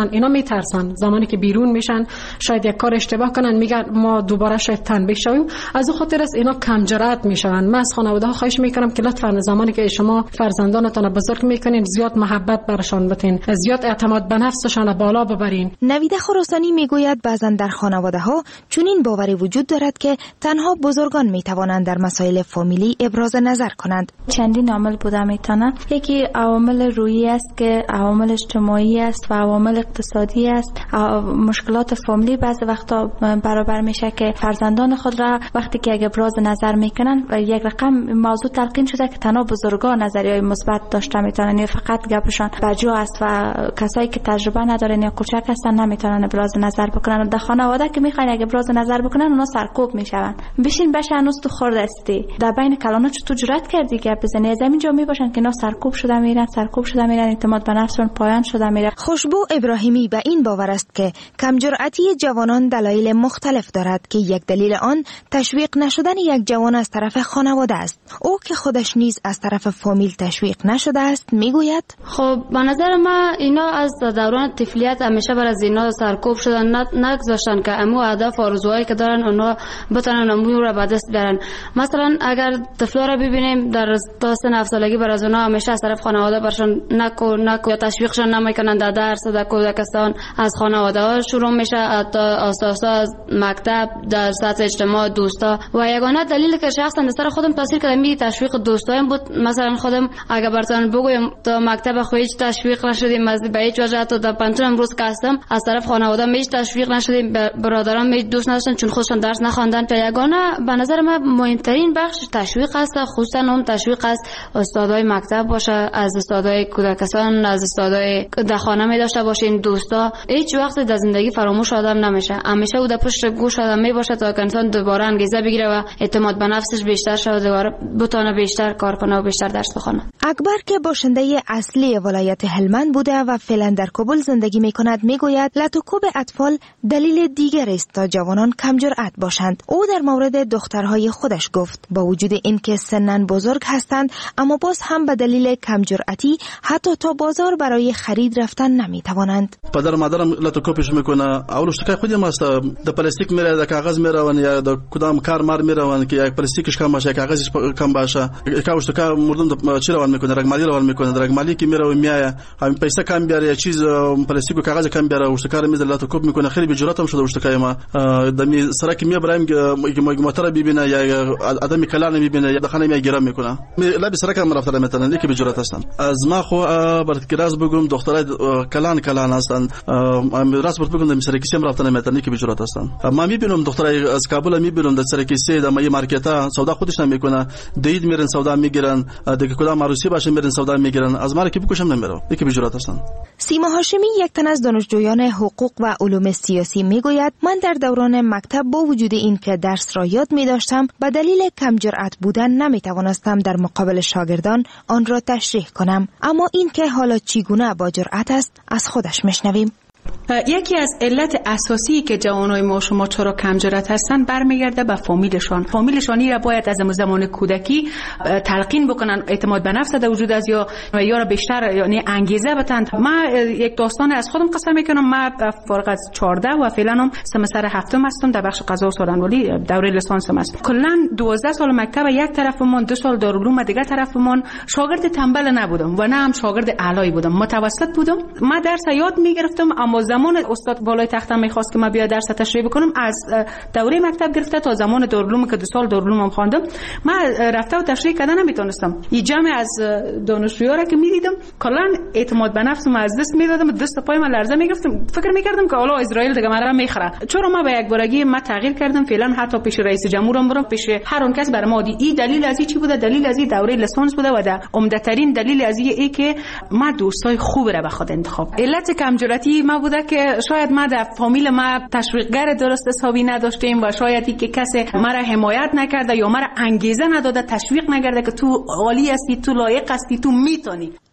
میترسن. زمانی که بیرون میشن شاید یک کار اشتباه کنن، میگن ما دوباره شاید تنبیه شویم. از اون خاطر است اینا کم جرأت میشن. من از خانواده‌ها خواهش میکنم که لطفاً زمانی که شما فرزندانتون بزرگ میکنین زیاد محبت برشان بتین، زیاد اعتماد به نفسشان بالا ببرین. نویده خراسانی میگوید بعضا در خانواده‌ها چنین باوری وجود دارد که تنها بزرگان میتوانند در مسائل فامیلی ابراز نظر کنند. چندین عامل بوده میتونه. یکی عوامل روحی است که عوامل اجتماعی است و عوامل اقتصادی است. مشکلات فامیلی بعضی وقتا برابر میشه که فرزندان خود را وقتی که اگه ابراز نظر میکنن و یک رقم موضوع تلقین شده که تنها بزرگان نظریه مثبت داشته میتونن، یعنی فقط گپشان بجا است و کسایی که تجربه ندارن یا کوچک هستن نمیتونن ابراز نظر بکنن. در خانواده که میخواین اگه ابراز نظر بکنن اونا سرکوب میشون. بشین بشه هنوز تو خورد استی در بین کلانا چطور جرأت کردی که بزنی؟ از همین جا میباشن که اینا سرکوب شده میرن اعتماد به نفسشون پایان شده میره. خوشبو ابراهیمی به این باور است که کم جرأتی جوانان دلایل مختلف دارد که یک دلیل آن تشویق نشدن یک جوان از طرف خانواده است. او که خودش نیز از طرف فامیل تشویق نشده است میگوید خب به نظر من اینا از دوران طفولیت همیشه بر از اینا سرکوب شدن، نگذاشتن که امو هدف و آرزوهایی که دارن اونا بتونن امو رو به دست بیارن. مثلا اگر طفلا رو ببینیم در تا سن 7 سالگی بر از اونا همیشه از طرف خانواده برشون نکو یا تشویقشون نمیکنن در درس و در کودکستان از خانواده ها شروع میشه، حتی اساسا از مکتب در سطح اجتماع دوستا. و یگانه دلیلی که شخصا در خودم تاثیر کرده می تشویق دوستایم بود. مثلا خودم اگه براتون بگویم تا مکتب خو هیچ تشویق نشدیم، از به هیچ وجه تا در پنتون امروز که هستم از طرف خانواده هیچ تشویق نشدیم، برادرام هیچ دوست نداشتن چون خودشون درس نخواندن. تا یگانه به نظر من مهمترین بخش تشویق است، خصوصا اون تشویق از استادای مکتب باشه، از استادای کودکستان، از استادای در خانه می داشته باشین دوستا. هیچ وقت در زندگی فراموش آدم نمیشه، همیشه او در پشت گوش آدم می باشه تا که انسان دوباره انگیزه بگیره و اعتماد به نفسش بیشتر شه و دوباره بتونه بیشتر کار کنه و بیشتر درس بخونه. اکبر که باشنده اصلی ولایت هلمند بوده و فعلا در کابل زندگی می کند میگوید لطوکوب اطفال دلیل دیگر است تا جوانان کم جرأت باشند. او در مورد دخترهای خودش گفت با وجود اینکه سنن بزرگ هستند اما باز هم به دلیل کم جرأتی حتی تا بازار برای خرید رفتن نمی توانند. پدر مادرم لطوکوبش میکنه. اولش که خودم است در پلاستیک میره، در کاغذ میرون یا در کدام کار مار میرون که یک پلاستیکش کم باشه، کاغذش کم باشه. کاوش تو کار مردم چی روان میکنه، رگمالی روان میکنه، رگمالی که میره و میایه همین پیسه کم بیاره یا چیز پلاستیک و کاغذ کم بیاره، اشتکار میز لطوکوب میکنه. خیلی بجرات هم شده اشتکای ما دمی سرک میبریم که موتور ببینه یا آدمی کلان ببینه یا دخانه میگیره میکنه. لب سرک هم رفته مثلا یکی بجرات هستن. از ما خو برات راز بگم دخترای کلان هستن، راست برات بگم سرکیسی هم رفته مثلا یکی بجرات هستن. ما میبینم دخترای از کابل میبینم در سرکیسی در مای مارکت سودا خودش نمیکنه، دید میرن سودا میگیرن، دیگه کدام عروسی باشه میرن سودا میگیرن. از ما که بکشم نمیره، یکی بجرات هستن. سیما هاشمی یک تن از دانشجویان حقوق و علوم سیاسی میگوید من در دوران مکتب با وجود این که درس را یاد می داشتم به دلیل کم جرأت بودن نمی توانستم در مقابل شاگردان آن را تشریح کنم، اما این که حالا چگونه با جرأت است از خودش میشنویم. یکی از علت اساسی که جوانای ما شما چرا کم جرأت هستن برمیگرده به فامیلشانی را باید از زمان کودکی تلقین بکنن، اعتماد به نفس در وجود از یا را بیشتر یعنی انگیزه بدن. من یک داستان از خودم قصه میکنم. من فارغ از 14 و فعلا هم سمستر هفتم هستم در بخش قضا و سخنوری، دوره لیسانسم است. کلا 12 سال مکتب یک طرفمون، 2 سال دارالعلوم دیگه طرفمون. شاگرد تنبل نبودم و نه هم شاگرد اعلایی بودم، متوسط بودم. من درس یاد میگرفتم اما زمان استاد بالای تختم میخواست که من بیا درس تشریح بکنم، از دوره مکتب گرفته تا زمان دارالعلوم که 2 سال دارالعلوم خواندم من رفته و تشریح کردن نمیتونستم. این جمع از دانشجویان را که میدیدم کلا اعتماد به نفسم از دست میدادم، دست پای من لرزه میگرفتم، فکر میکردم که حالا اسرائیل دیگه مرا میخره. چرا من به یک بارگی من تغییر کردم، فعلا حتی پیش رئیس جمهورم برم، پیش هر اون کس برام مادی. این دلیل از چی بوده؟ دلیل از دوره لیسانس بوده و در عمده ترین دلیل از ای که ما دوستای خوب را به خود انتخاب. علت کم جرأتی ما بوده که شاید ما در فامیل ما تشویقگر درست حسابی نداشتیم و شاید که کسی مرا حمایت نکرده یا مرا انگیزه نداده، تشویق نکرده که تو عالی هستی، تو لایق هستی، تو میتونی.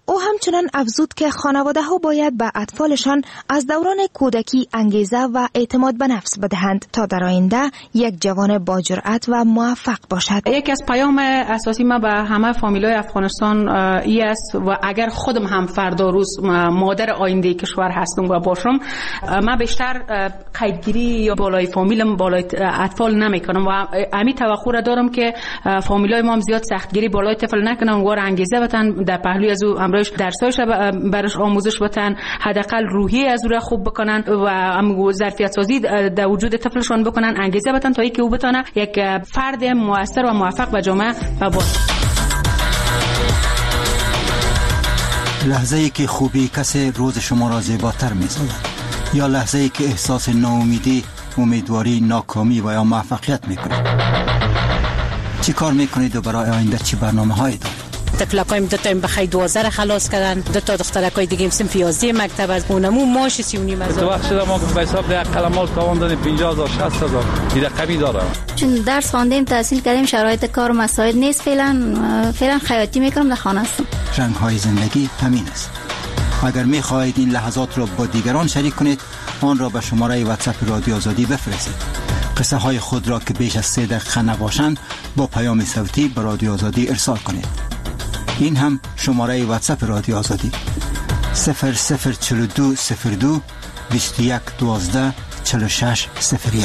او همچنان افزود که خانواده ها باید به اطفالشان از دوران کودکی انگیزه و اعتماد به نفس بدهند تا در آینده یک جوان با جرأت و موفق باشد. یکی از پیام اساسی ما به همه فامیلای افغانستان ای است و اگر خودم هم فردا روز مادر آینده کشور هستم و باشم، من بیشتر قیدگیری یا بالای فامیلم بالای اطفال نمیکنم و امی توقع را دارم که فامیلای ما هم زیاد سختگیری بالای طفل نکنن، وار انگیزه بتن در پهلوی از او امروز درسایش برش آموزش بتن، حداقل روحی از او را خوب بکنن و ظرفیت سازی در وجود طفلشون بکنن، انگیزه بتن تا اینکه او بتونه یک فرد مؤثر و موفق به جامعه باشه. لحظه ای که خوبی کسی روز شما را زیباتر می‌سازد یا لحظه ای که احساس ناامیدی، امیدواری، ناکامی و یا موفقیت میکنید؟ چی کار میکنید و برای آینده چی برنامه‌هایی دارید؟ تفلقایم دو تا بخای 12 خلاص کردن، دو تا دخترکای دیگه صنف 11 مکتب از اونمو ماش 39 هزار. تو وقت شده ما به حساب ده قلمال تاوان دادیم 50000 60000 دیگه کمی داره. چون درس خواندیم تحصیل کردیم شرایط کار و مساعد نیست، فعلا خیاطی میکنم در خانه هستم. رنگ‌های زندگی همین است. اگر می‌خواهید این لحظات را با دیگران شریک کنید، آن را به شماره واتساپ رادیو آزادی بفرستید. قصه های خود را که بیش از 3 دقیقه نباشند با پیام صوتی به رادیو آزادی ارسال کنید. این هم شماره واتساپ رادیو آزادی 0042 02 21 12 46 01.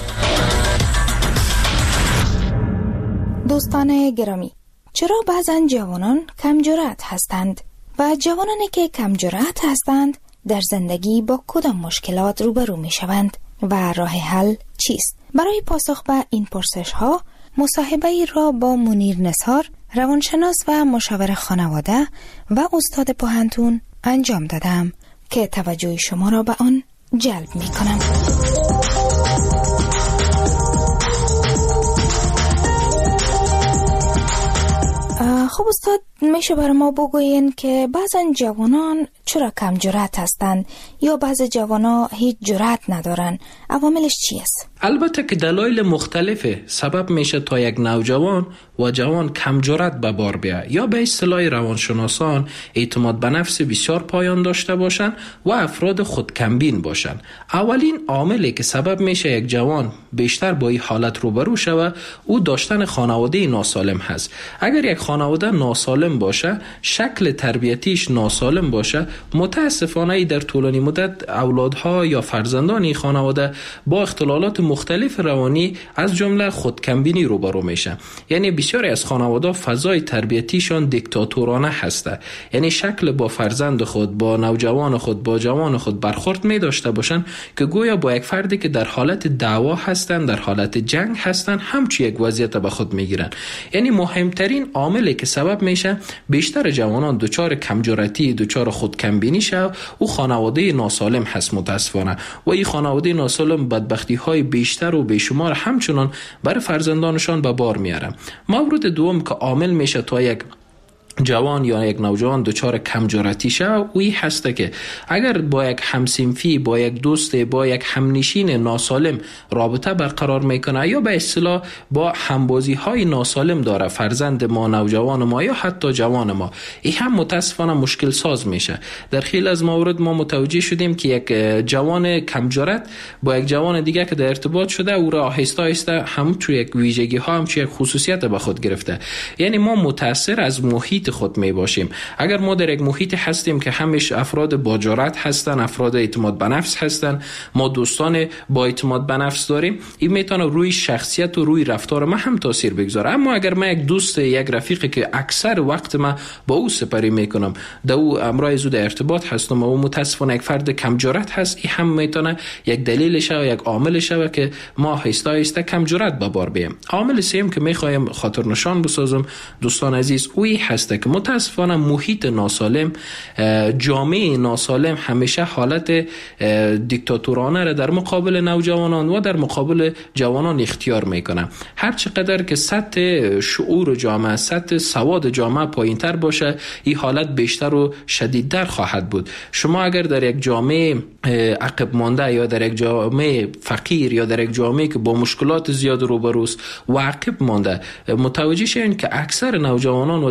دوستان گرامی، چرا بعضا جوانان کم جرأت هستند و جوانانی که کم جرأت هستند در زندگی با کدام مشکلات روبرو می شوند و راه حل چیست؟ برای پاسخ به این پرسش ها مصاحبه‌ای را با منیر نثار، روانشناس و مشاور خانواده و استاد پوهنتون انجام دادم که توجه شما را به آن جلب می کنم. خب استاد، میشه برای ما بگوین که بعضا جوانان چرا کم جرأت هستند یا بعض جوانا هیچ جرأت ندارن؟ عواملش چی است؟ البته که دلایل مختلفه سبب میشه تا یک نوجوان و جوان کم جرأت به بار بیاید یا به اصطلاح روانشناسان اعتماد به نفس بسیار پایان داشته باشند و افراد خودکمبین باشند. اولین عاملی که سبب میشه یک جوان بیشتر با این حالت روبرو شود او داشتن خانواده ناسالم هست. اگر یک خانواده ناسالم باشه، شکل تربیتیش ناسالم باشه، متاسفانه در طولانی مدت اولادها یا فرزندان این خانواده با اختلالات مختلف روانی از جمله خودکمبینی روبرو میشن. یعنی بسیاری از خانواده فضای تربیتیشان دیکتاتورانه هسته، یعنی شکل با فرزند خود، با نوجوان خود، با جوان خود برخورد می داشته باشن که گویا با یک فردی که در حالت دعوا هستن، در حالت جنگ هستن، همچون یک وضعیت به خود میگیرن. یعنی مهمترین عاملی که سبب میشه بیشتر جوانان دچار کمجرأتی، دچار خودکمبینی شو او خانواده ناسالم هست متاسفانه. و این خانواده ناسالم بدبختی های بیشتر و بیشمار همچنان برای فرزندانشان به بار میاره. مورد دوم که عامل میشه تا یک جوان یا یک نوجوان دچار کم جرأتی شه اوی هسته که اگر با یک همسنفی، با یک دوست، با یک همنشین ناسالم رابطه برقرار میکنه یا به اصطلاح با همبازی های ناسالم داره، فرزند ما، نوجوان ما یا حتی جوان ما، این هم متاسفانه مشکل ساز میشه. در خیلی از موارد ما متوجه شدیم که یک جوان کم جرأت با یک جوان دیگه که در ارتباط شده او را آهسته آهسته همچون یک ویژگی ها، همچون یک خصوصیت به خود گرفته. یعنی ما متاثر از محیط خود می باشیم. اگر ما در یک محیط هستیم که همش افراد با جرأت هستن، افراد اعتماد به نفس هستن، ما دوستان با اعتماد به نفس داریم، این میتونه روی شخصیت و روی رفتار ما هم تاثیر بگذاره. اما اگر من یک دوست، یک رفیقی که اکثر وقت ما با او سپری میکنم، در او امرای زود ارتباط هستم و او متاسفانه یک فرد کم جرأت هست، این هم میتونه یک دلیلش و یک عاملش و که ما آهسته آهسته کم جرأت به بار بیایم. عامل سوم که میخوایم خاطر نشان بسازم دوستان عزیز، اوی هست که متاسفانه محیط ناسالم، جامعه ناسالم همیشه حالت دیکتاتورانه را در مقابل نوجوانان و در مقابل جوانان اختیار میکنه. هر چقدر که سطح شعور جامعه، سطح سواد جامعه پایینتر باشه، این حالت بیشتر و شدیدتر خواهد بود. شما اگر در یک جامعه عقب مانده یا در یک جامعه فقیر یا در یک جامعه که با مشکلات زیاد روبروست و عقب مانده، متوجه شین که اکثر نوجوانان و جوانان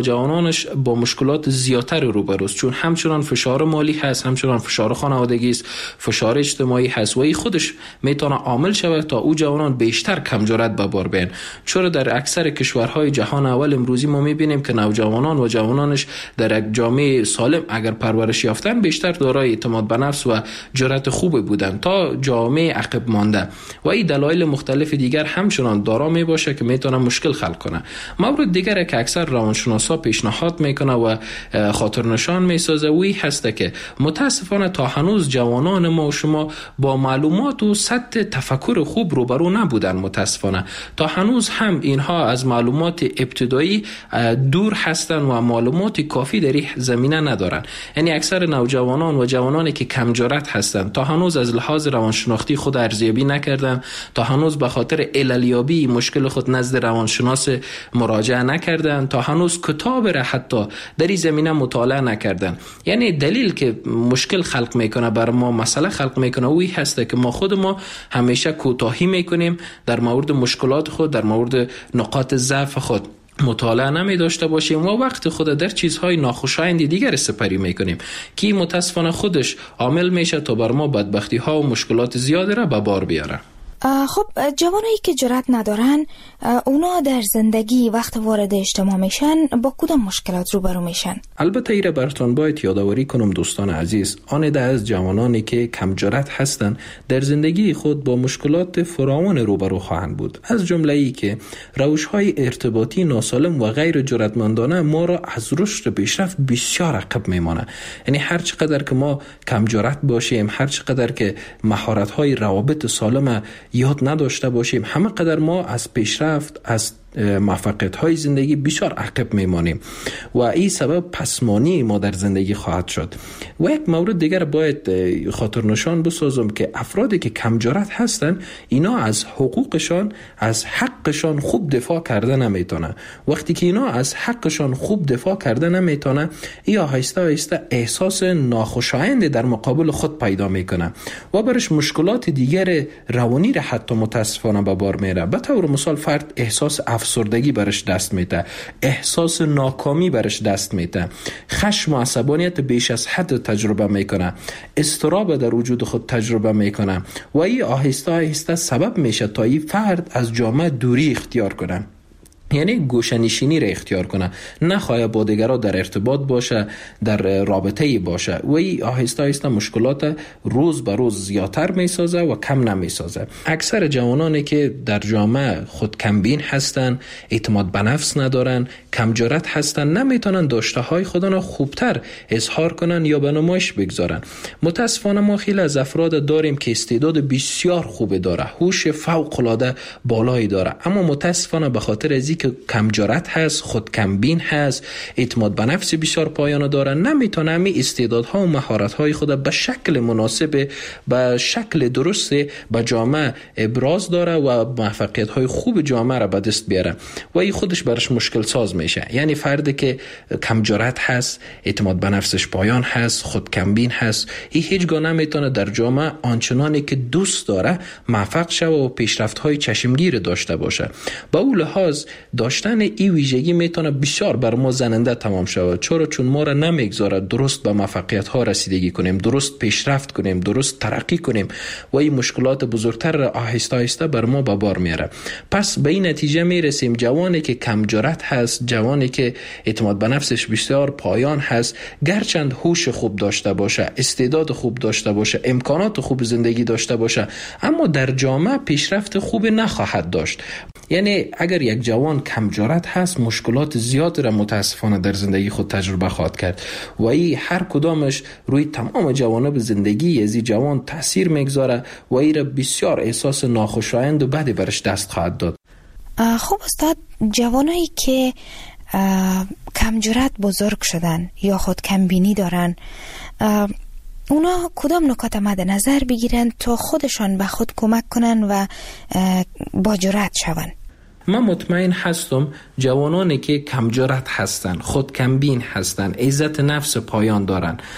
جوانانش با مشکلات زیادتر روبروست، چون همچنان فشار مالی هست، همچنان فشار خانوادگی است، فشار اجتماعی هست و این خودش میتونه عامل شود تا او جوانان بیشتر کم جرأت به بار بیان. چرا در اکثر کشورهای جهان اول امروزی ما میبینیم که نوجوانان و جوانانش در یک جامعه سالم اگر پرورش یافتن بیشتر دارای اعتماد به نفس و جرأت خوب بودن تا جامعه عقب مانده و این دلایل مختلف دیگر همچنان دارا می باشه که میتونه مشکل خلق کنه. مورد دیگر که اکثر روانشناسا پیشنهاد میکنه و خاطر نشان میسازه وی هسته که متاسفانه تا هنوز جوانان ما و شما با معلومات و سطح تفکر خوب روبرو نبودن. متاسفانه تا هنوز هم اینها از معلومات ابتدایی دور هستن و معلومات کافی در این زمینه ندارن. یعنی اکثر نوجوانان و جوانانی که کم جرأت هستند تا هنوز از لحاظ روانشناختی خود ارزیابی نکردن، تا هنوز به خاطر عللیابی مشکل خود نزد روانشناس مراجعه نکردن، تا هنوز کتاب را حتی در این زمینه مطالعه نکردن. یعنی دلیل که مشکل خلق میکنه بر ما، مسئله خلق میکنه وی هسته که ما همیشه کوتاهی میکنیم در مورد مشکلات خود، در مورد نقاط ضعف خود مطالعه نمی داشته باشیم و وقت خود در چیزهای ناخوشایند دیگر سپری میکنیم که متاسفانه خودش عامل میشه تا بر ما بدبختی ها و مشکلات زیاده را به بار بیاره. خب جوانایی که جرأت ندارن اونا در زندگی وقت وارد اجتماع میشن با کدام مشکلات روبرو میشن؟ البته ایره براتون باید یادآوری کنم دوستان عزیز، آن ده از جوانانی که کم جرأت هستند در زندگی خود با مشکلات فراوان روبرو خواهند بود، از جمله ای که روش‌های ارتباطی ناسالم و غیر جرأتمندانه ما را از رشد پیشرفت بسیار عقب میمانه. یعنی هر چقدر که ما کم جرأت باشیم، هر چقدر که مهارت‌های روابط سالم یاد نداشته باشیم، همه قدر ما از پیشرفت، از موفقیت‌های زندگی بسیار عقب میمانیم و این سبب پسمانی ما در زندگی خواهد شد. و یک مورد دیگر باید خاطر نشان بسازم که افرادی که کم جرأت هستن اینا از حقوقشان، از حقشان خوب دفاع کرده نمیتونه. وقتی که اینا از حقشان خوب دفاع کرده نمیتونه، ای آهسته آهسته احساس ناخوشایند در مقابل خود پیدا میکنه و برش مشکلات دیگر روانی را حتی متاسفانه به بار میاره. به طور مثال فرد احساس افسردگی برش دست میده، احساس ناکامی برش دست میده، خشم و عصبانیت بیش از حد تجربه میکنه، اضطراب در وجود خود تجربه میکنه و این آهسته آهسته سبب میشه تا این فرد از جامعه دوری اختیار کنه. یعنی گوشه‌نشینی را اختیار کنه، نخواهد با دیگران در ارتباط باشه، در رابطه باشه و این آهسته آهسته مشکلات روز به روز زیادتر میسازه و کم نمیسازه. اکثر جوانانی که در جامعه خود کمبین هستن، اعتماد به نفس ندارن، کم جرأت هستن، نمیتونن داشته های خودشون خوبتر اظهار کنن یا به نمایش بگذارن. متاسفانه ما خیلی از افراد داریم که استعداد بسیار خوب داره، هوش فوق العاده بالایی داره، اما متاسفانه به خاطر از که کم جرأت هست، خود کمبین هست، اعتماد به نفس بسیار پایانه داره، نمیتونه همین استعدادها و مهارت‌های خود به شکل مناسب، به شکل درست به جامعه ابراز داره و موفقیت‌های خوب جامعه را به دست بیاره و این خودش برش مشکل ساز میشه. یعنی فردی که کم جرأت هست، اعتماد به نفسش پایان هست، خود کمبین هست، این هیچگاه نمیتونه در جامعه آنچنانی که دوست داره موفق شه و پیشرفت‌های چشمگیر داشته باشه. با اون لحاظ داشتن این ویژگی میتونه بسیار بر ما زننده تمام شود، چون ما را نمیگذاره درست به موفقیت ها رسیدگی کنیم، درست پیشرفت کنیم، درست ترقی کنیم و این مشکلات بزرگتر را آهسته آهسته بر ما به بار میاره. پس به این نتیجه میرسیم جوانی که کم جرأت هست، جوانی که اعتماد به نفسش بسیار پایان هست، گرچند هوش خوب داشته باشه، استعداد خوب داشته باشه، امکانات خوب زندگی داشته باشه، اما در جامعه پیشرفت خوب نخواهد داشت. یعنی اگر یک جوان کم جرأت هست، مشکلات زیاد را متاسفانه در زندگی خود تجربه خواهد کرد و این هر کدامش روی تمام جوانب زندگی از این جوان تاثیر میگذاره و این را بسیار احساس ناخوشایند و بدی برش دست خواهد داد. خب استاد، جوانایی که کم جرأت بزرگ شدن یا خود کمبینی دارن، اونا کدام نکات مد نظر بگیرن تا خودشان به خود کمک کنن و با جرأت شون؟ من مطمئن هستم جوانانی که کم جرأت هستن، خود کمبین هستن، عزت نفس پایان دارن،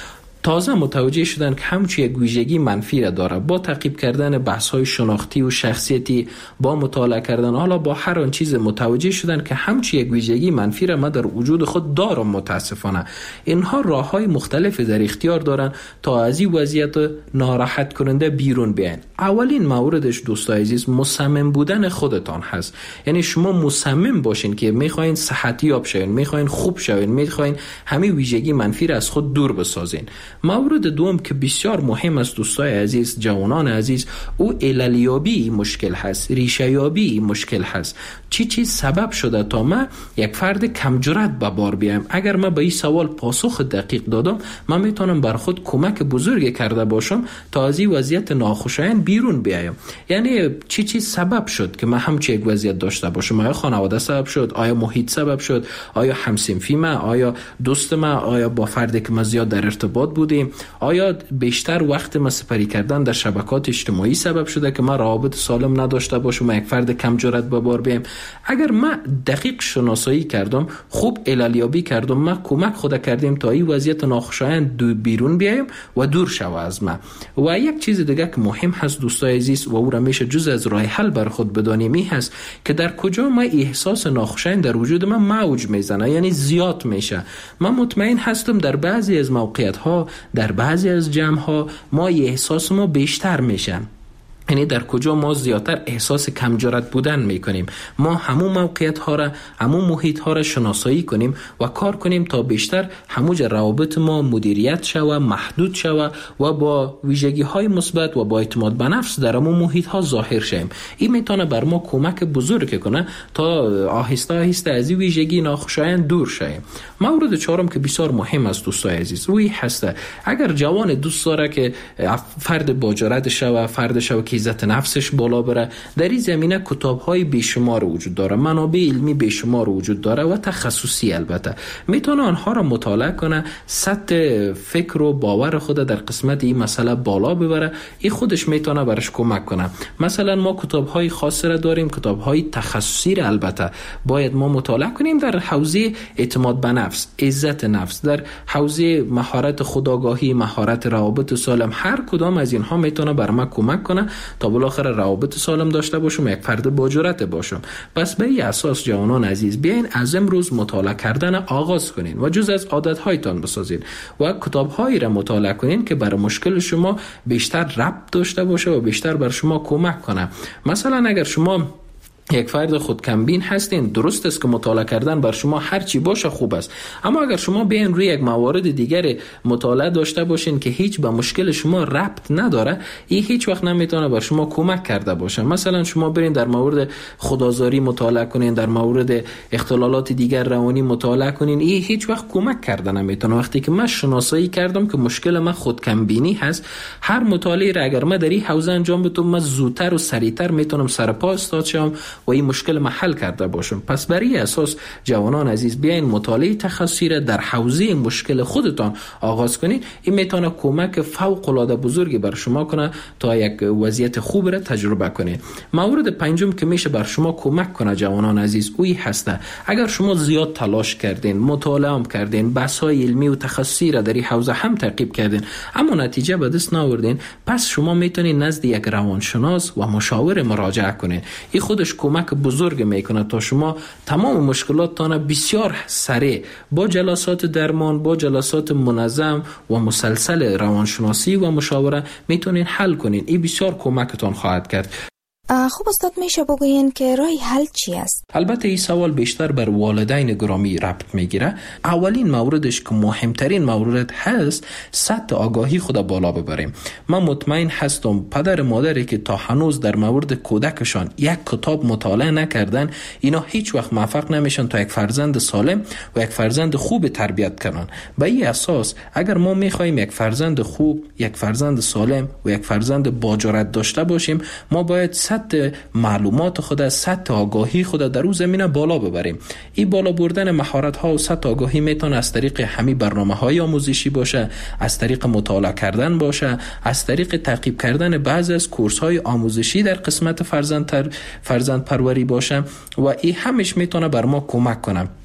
تازه متوجه شدن که همچی یک ویژگی منفی را داره. با تعقیب کردن بحث‌های شناختی و شخصیتی، با مطالعه کردن، حالا با هر آن چیز متوجه شدن که همچی یک ویژگی منفی را من در وجود خود دارم. متاسفانه اینها راه‌های مختلفی در اختیار دارن تا از این وضعیت ناراحت کننده بیرون بیاین. اولین موردش دوستای عزیز مصمم بودن خودتان هست. یعنی شما مصمم باشین که میخواین صحتی یاب شوین، میخواین خوب شوین، میخواین همه ویژگی منفی را از خود دور بسازین. مورد دوم که بسیار مهم است دوستای عزیز، جوانان عزیز، او عللیابی مشکل هست، ریشه یابی مشکل هست. چی سبب شده تا من یک فرد کم جرأت به بار بیام؟ اگر من به این سوال پاسخ دقیق دادم، من میتونم بر خود کمک بزرگی کرده باشم تا از این وضعیت ناخوشایند بیرون بیایم. یعنی چی سبب شد که من همچی یک وضعیت داشته باشم؟ آیا خانواده سبب شد؟ آیا محیط سبب شد؟ آیا همسنفی من؟ آیا دوست من؟ آیا با فردی که من زیاد در ارتباط بودیم؟ آیا بیشتر وقت من سپری کردن در شبکات اجتماعی سبب شده که من روابط سالم نداشته باشم، یک فرد کم جرأت به بار بیام؟ اگر من دقیق شناسایی کردم، خوب عللیابی کردم، من کمک خود کردیم تا این وضعیت ناخوشایند بیرون بیایم و دور شوه از من. و یک چیز دیگه که مهم هست دوستای عزیز و او را میشه جز از راه حل بر خود بدانیم این هست که در کجا ما احساس ناخوشایند در وجود من موج میزنه، یعنی زیاد میشه. من مطمئن هستم در بعضی از موقعیت ها، در بعضی از جمع ها ما احساس ما بیشتر میشه. یعنی در کجا ما زیادتر احساس کم جرأت بودن میکنیم. ما همون موقعیت ها را، همون محیط ها را شناسایی کنیم و کار کنیم تا بیشتر هموجا روابط ما مدیریت شوه، محدود شوه و با ویژگی های مثبت و با اعتماد به نفس در همون محیط ها ظاهر شیم. این میتونه بر ما کمک بزرگ کنه تا آهسته آهسته از این ویژگی ناخوشایند دور شیم. مورد چهارم که بسیار مهم است دوستای عزیز، روی هسته. اگر جوان دوست داره که فرد با جرأت شوه، فرد شوه که عزت نفسش بالا بره، در این زمینه کتاب‌های بیشمار وجود داره، منابع علمی بیشمار وجود داره و تخصصی. البته میتونه آنها را مطالعه کنه، سطح فکر و باور خود در قسمت این مسئله بالا ببره. این خودش میتونه برش کمک کنه. مثلا ما کتاب‌های خاص را داریم، کتاب‌های تخصصی را البته باید ما مطالعه کنیم در حوزه اعتماد به نفس، عزت نفس، در حوزه مهارت خودآگاهی، مهارت روابط سالم. هر کدام از اینها میتونه بر ما کمک کنه تا بالاخره روابط سالم داشته باشم، یک فرد با جرأت باشم. پس به این اساس جوانان عزیز بیاین از امروز مطالعه کردن آغاز کنین و جز از عادت‌هایتان بسازین و کتاب‌هایی را مطالعه کنین که برای مشکل شما بیشتر ربط داشته باشه و بیشتر بر شما کمک کنه. مثلا اگر شما یک فرد خودکمبین هستین، درست است که مطالعه کردن بر شما هر چی باشه خوب است، اما اگر شما بیاین روی یک موارد دیگر مطالعه داشته باشین که هیچ به مشکل شما ربط نداره، این هیچ وقت نمیتونه بر شما کمک کرده باشه. مثلا شما برین در مورد خودآزاری مطالعه کنین، در مورد اختلالات دیگر روانی مطالعه کنین، این هیچ وقت کمک کرده نمیتونه. وقتی که من شناسایی کردم که مشکل من خودکمبینی هست، هر مطالعه را اگر من در این حوزه انجام بدم، من زودتر و سریعتر میتونم سر پا استاد شم و این مشکل ما حل کرده باشم. پس برای اساس جوانان عزیز بیاین مطالعه تخصصی را در حوزه مشکل خودتان آغاز کنین. این میتونه کمک فوق العاده بزرگی بر شما کنه تا یک وضعیت خوب را تجربه کنید. مورد پنجم که میشه بر شما کمک کنه جوانان عزیز اوی هسته. اگر شما زیاد تلاش کردین، مطالعه هم کردین، بحث‌های علمی و تخصصی را در این حوزه هم تعقیب کردین اما نتیجه به دست نیاوردین، پس شما میتونید نزد یک روانشناس و مشاور مراجعه کنین. این خودش کمک بزرگ میکنه تا شما تمام مشکلاتتان بسیار سریع با جلسات درمان، با جلسات منظم و مسلسل روانشناسی و مشاوره میتونین حل کنین. این بسیار کمکتان خواهد کرد. خب استاد میشه بگوین که راه حل چی است؟ البته این سوال بیشتر بر والدین گرامی ربط میگیره. اولین موردش که مهمترین مورد هست، سطح آگاهی خود بالا ببریم. من مطمئن هستم پدر مادری که تا هنوز در مورد کودکشان یک کتاب مطالعه نکردن، اینا هیچ وقت موفق نمیشن تا یک فرزند سالم و یک فرزند خوب تربیت کنن. به این اساس اگر ما میخوایم یک فرزند خوب، یک فرزند سالم و یک فرزند با جرأت داشته باشیم، ما باید سطح معلومات خود، سطح آگاهی خود در اون زمینه بالا ببریم. این بالا بردن مهارت ها و سطح آگاهی میتونه از طریق همین برنامه‌های آموزشی باشه، از طریق مطالعه کردن باشه، از طریق تعقیب کردن بعضی از کورس‌های آموزشی در قسمت فرزند پروری باشه و این همش میتونه بر ما کمک کنه.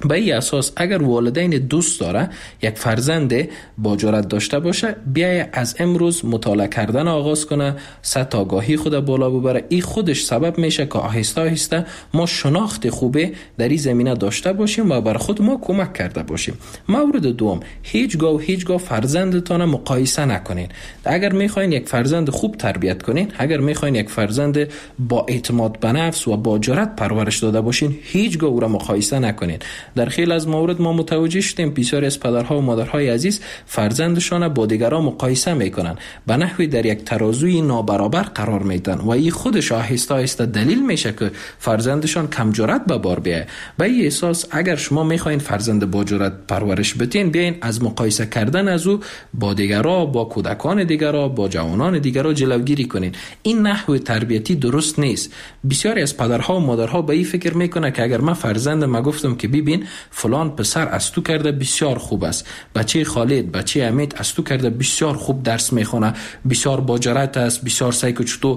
به این اساس اگر والدین دوست داره یک فرزند با جرأت داشته باشه، بیای از امروز مطالعه کردن آغاز کنه، سطح آگاهی خود بالا ببره. این خودش سبب میشه که آهسته آهسته ما شناخت خوبه در این زمینه داشته باشیم و بر خود ما کمک کرده باشیم. مورد دوم، هیچگاه فرزندتان مقایسه نکنین. اگر میخواین یک فرزند خوب تربیت کنین، اگر میخواین یک فرزند با اعتماد به نفس و با جرأت پرورش داده باشین، هیچگاه او را مقایسه نکنین. در خیلی از موارد ما متوجه شدیم بسیاری از پدرها و مادرهای عزیز فرزندشان با دیگران مقایسه میکنن، به نحوی در یک ترازوی نابرابر قرار میدن و این خودش آهسته آهسته دلیل میشه که فرزندشان کم جرأت به بار بیاید. به این اساس اگر شما میخواین فرزند با جرأت پرورش بدین، بیاین از مقایسه کردن از او با دیگران، با کودکان دیگران، با جوانان دیگران جلوگیری کنین. این نحو تربیتی درست نیست. بسیاری از پدرها و مادرها به این فکر میکنه که اگر من فرزندم گفتم که ببین فلان پسر از تو کرده بسیار خوب است، بچه خالد، بچه امید از تو کرده بسیار خوب درس میخونه، بسیار با جرأت است، بسیار سعی که چطور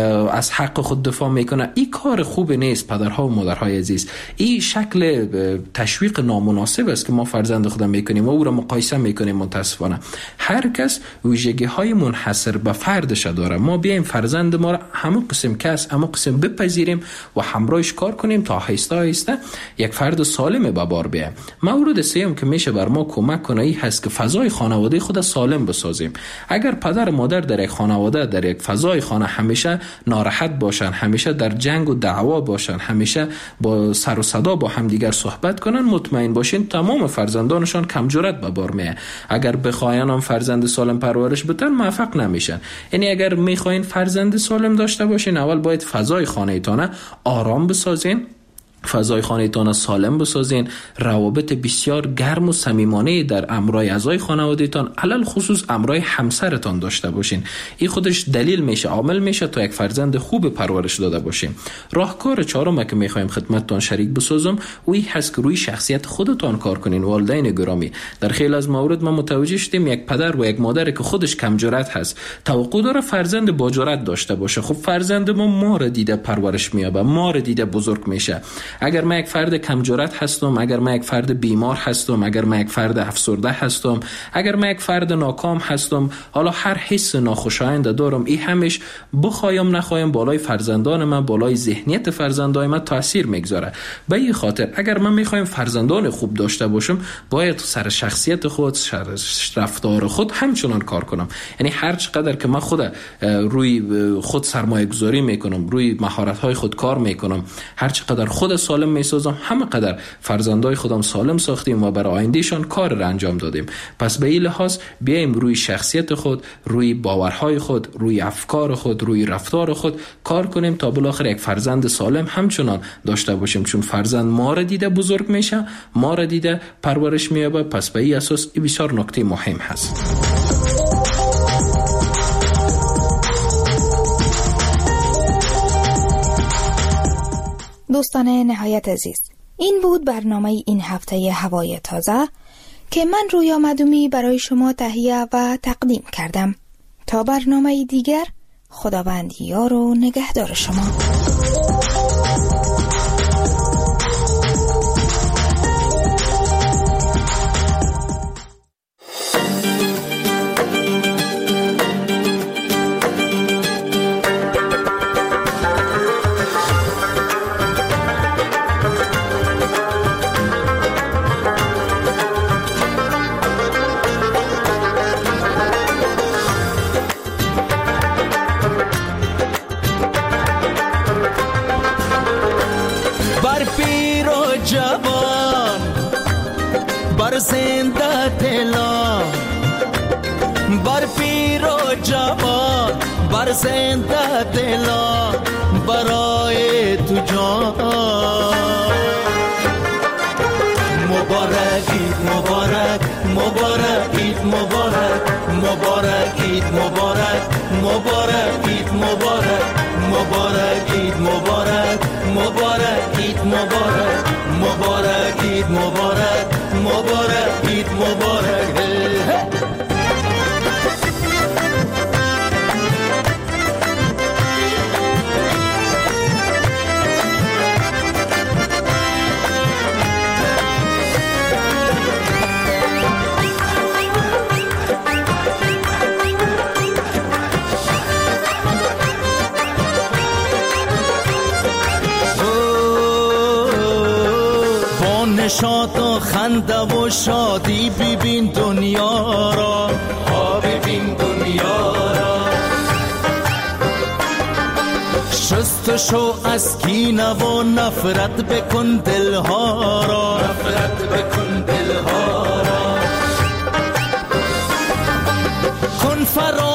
از حق خود دفاع میکنه. این کار خوب نیست پدرها و مادرهای عزیز. این شکل تشویق نامناسب است که ما فرزند خودم میکنیم و او را مقایسه میکنیم. متاسفانه هر کس ویژگی های منحصر به فردش داره. ما بیایم فرزند ما را همون قسم کس همون قسم بپذیریم و همراهش کار کنیم تا آهسته آهسته یک فرد سالم به بار بیایم. مورد سوم که میشه بر ما کمک کنه این هست که فضای خانواده خود سالم بسازیم. اگر پدر و مادر در یک خانواده، در یک فضای خانه همیشه ناراحت باشن، همیشه در جنگ و دعوا باشن، همیشه با سر و صدا با همدیگر صحبت کنن، مطمئن باشین تمام فرزندانشان کم جرأت به بار میاد. اگر بخواین هم فرزند سالم پرورش بدن موفق نمیشن. یعنی اگر میخواین فرزند سالم داشته باشین، اول باید فضای خانه‌تان آرام بسازین، فضای خانه‌تان سالم بسازین، روابط بسیار گرم و صمیمانه در امرای اعضای خانواده‌تان، علل خصوص امرای همسرتان داشته باشین. این خودش دلیل میشه، عامل میشه تا یک فرزند خوب پرورش داده باشین. راهکار چهارم که میخوایم خدمتتان شریک بسازم اوی هست که روی شخصیت خودتان کار کنین. والدین گرامی، در خیلی از موارد ما متوجه شدیم یک پدر و یک مادر که خودش کم جرأت هست توقع داره فرزند با جرأت داشته باشه. خب فرزند ما را دیده پرورش میابه، ما را دیده بزرگ میشه. اگر من یک فرد کم جرأت هستم، اگر من یک فرد بیمار هستم، اگر من یک فرد افسرده هستم، اگر من یک فرد ناکام هستم، حالا هر حس ناخوشایند دارم، این همش بخوایم نخوایم بالای فرزندان من، بالای ذهنیت فرزندان من تاثیر میگذاره. به این خاطر اگر من میخوایم فرزندان خوب داشته باشم، باید سر شخصیت خود، سر رفتار خود همچنان کار کنم. یعنی هر چقدر که من خود روی خود سرمایه گذاری میکنم، روی مهارت های خود کار میکنم، هر چقدر خود سالم میسازم، همه قدر فرزندای خودم سالم ساختیم و برای آیندهشان کار را انجام دادیم. پس به این لحاظ بیایم روی شخصیت خود، روی باورهای خود، روی افکار خود، روی رفتار خود کار کنیم تا بالاخره یک فرزند سالم همچنان داشته باشیم. چون فرزند ما را دیده بزرگ میشه، ما را دیده پرورش مییابه. پس به این اساس بسیار نکته مهم هست. دوستان نهایت عزیز، این بود برنامه این هفته هوای تازه که من رویا مدومی برای شما تهیه و تقدیم کردم. تا برنامه دیگر، خداوند یار و نگهدار شما. زنده دلا بر پیر و جوان، بر زنده دلا برای تو جان. مبارک عید مبارک، مبارک عید مبارک، مبارک عید مبارک، مبارک عید مبارک، مبارک عید مبارک، مبارک عید مبارک، مبارک عید مبارک، مبارک عید مبارک. نشاط و خنده و شادی ببین دنیا را، ببین دنیا را. شستشو از کینه و نفرت بکن دلها را، نفرت بکن دلها را. کن فرا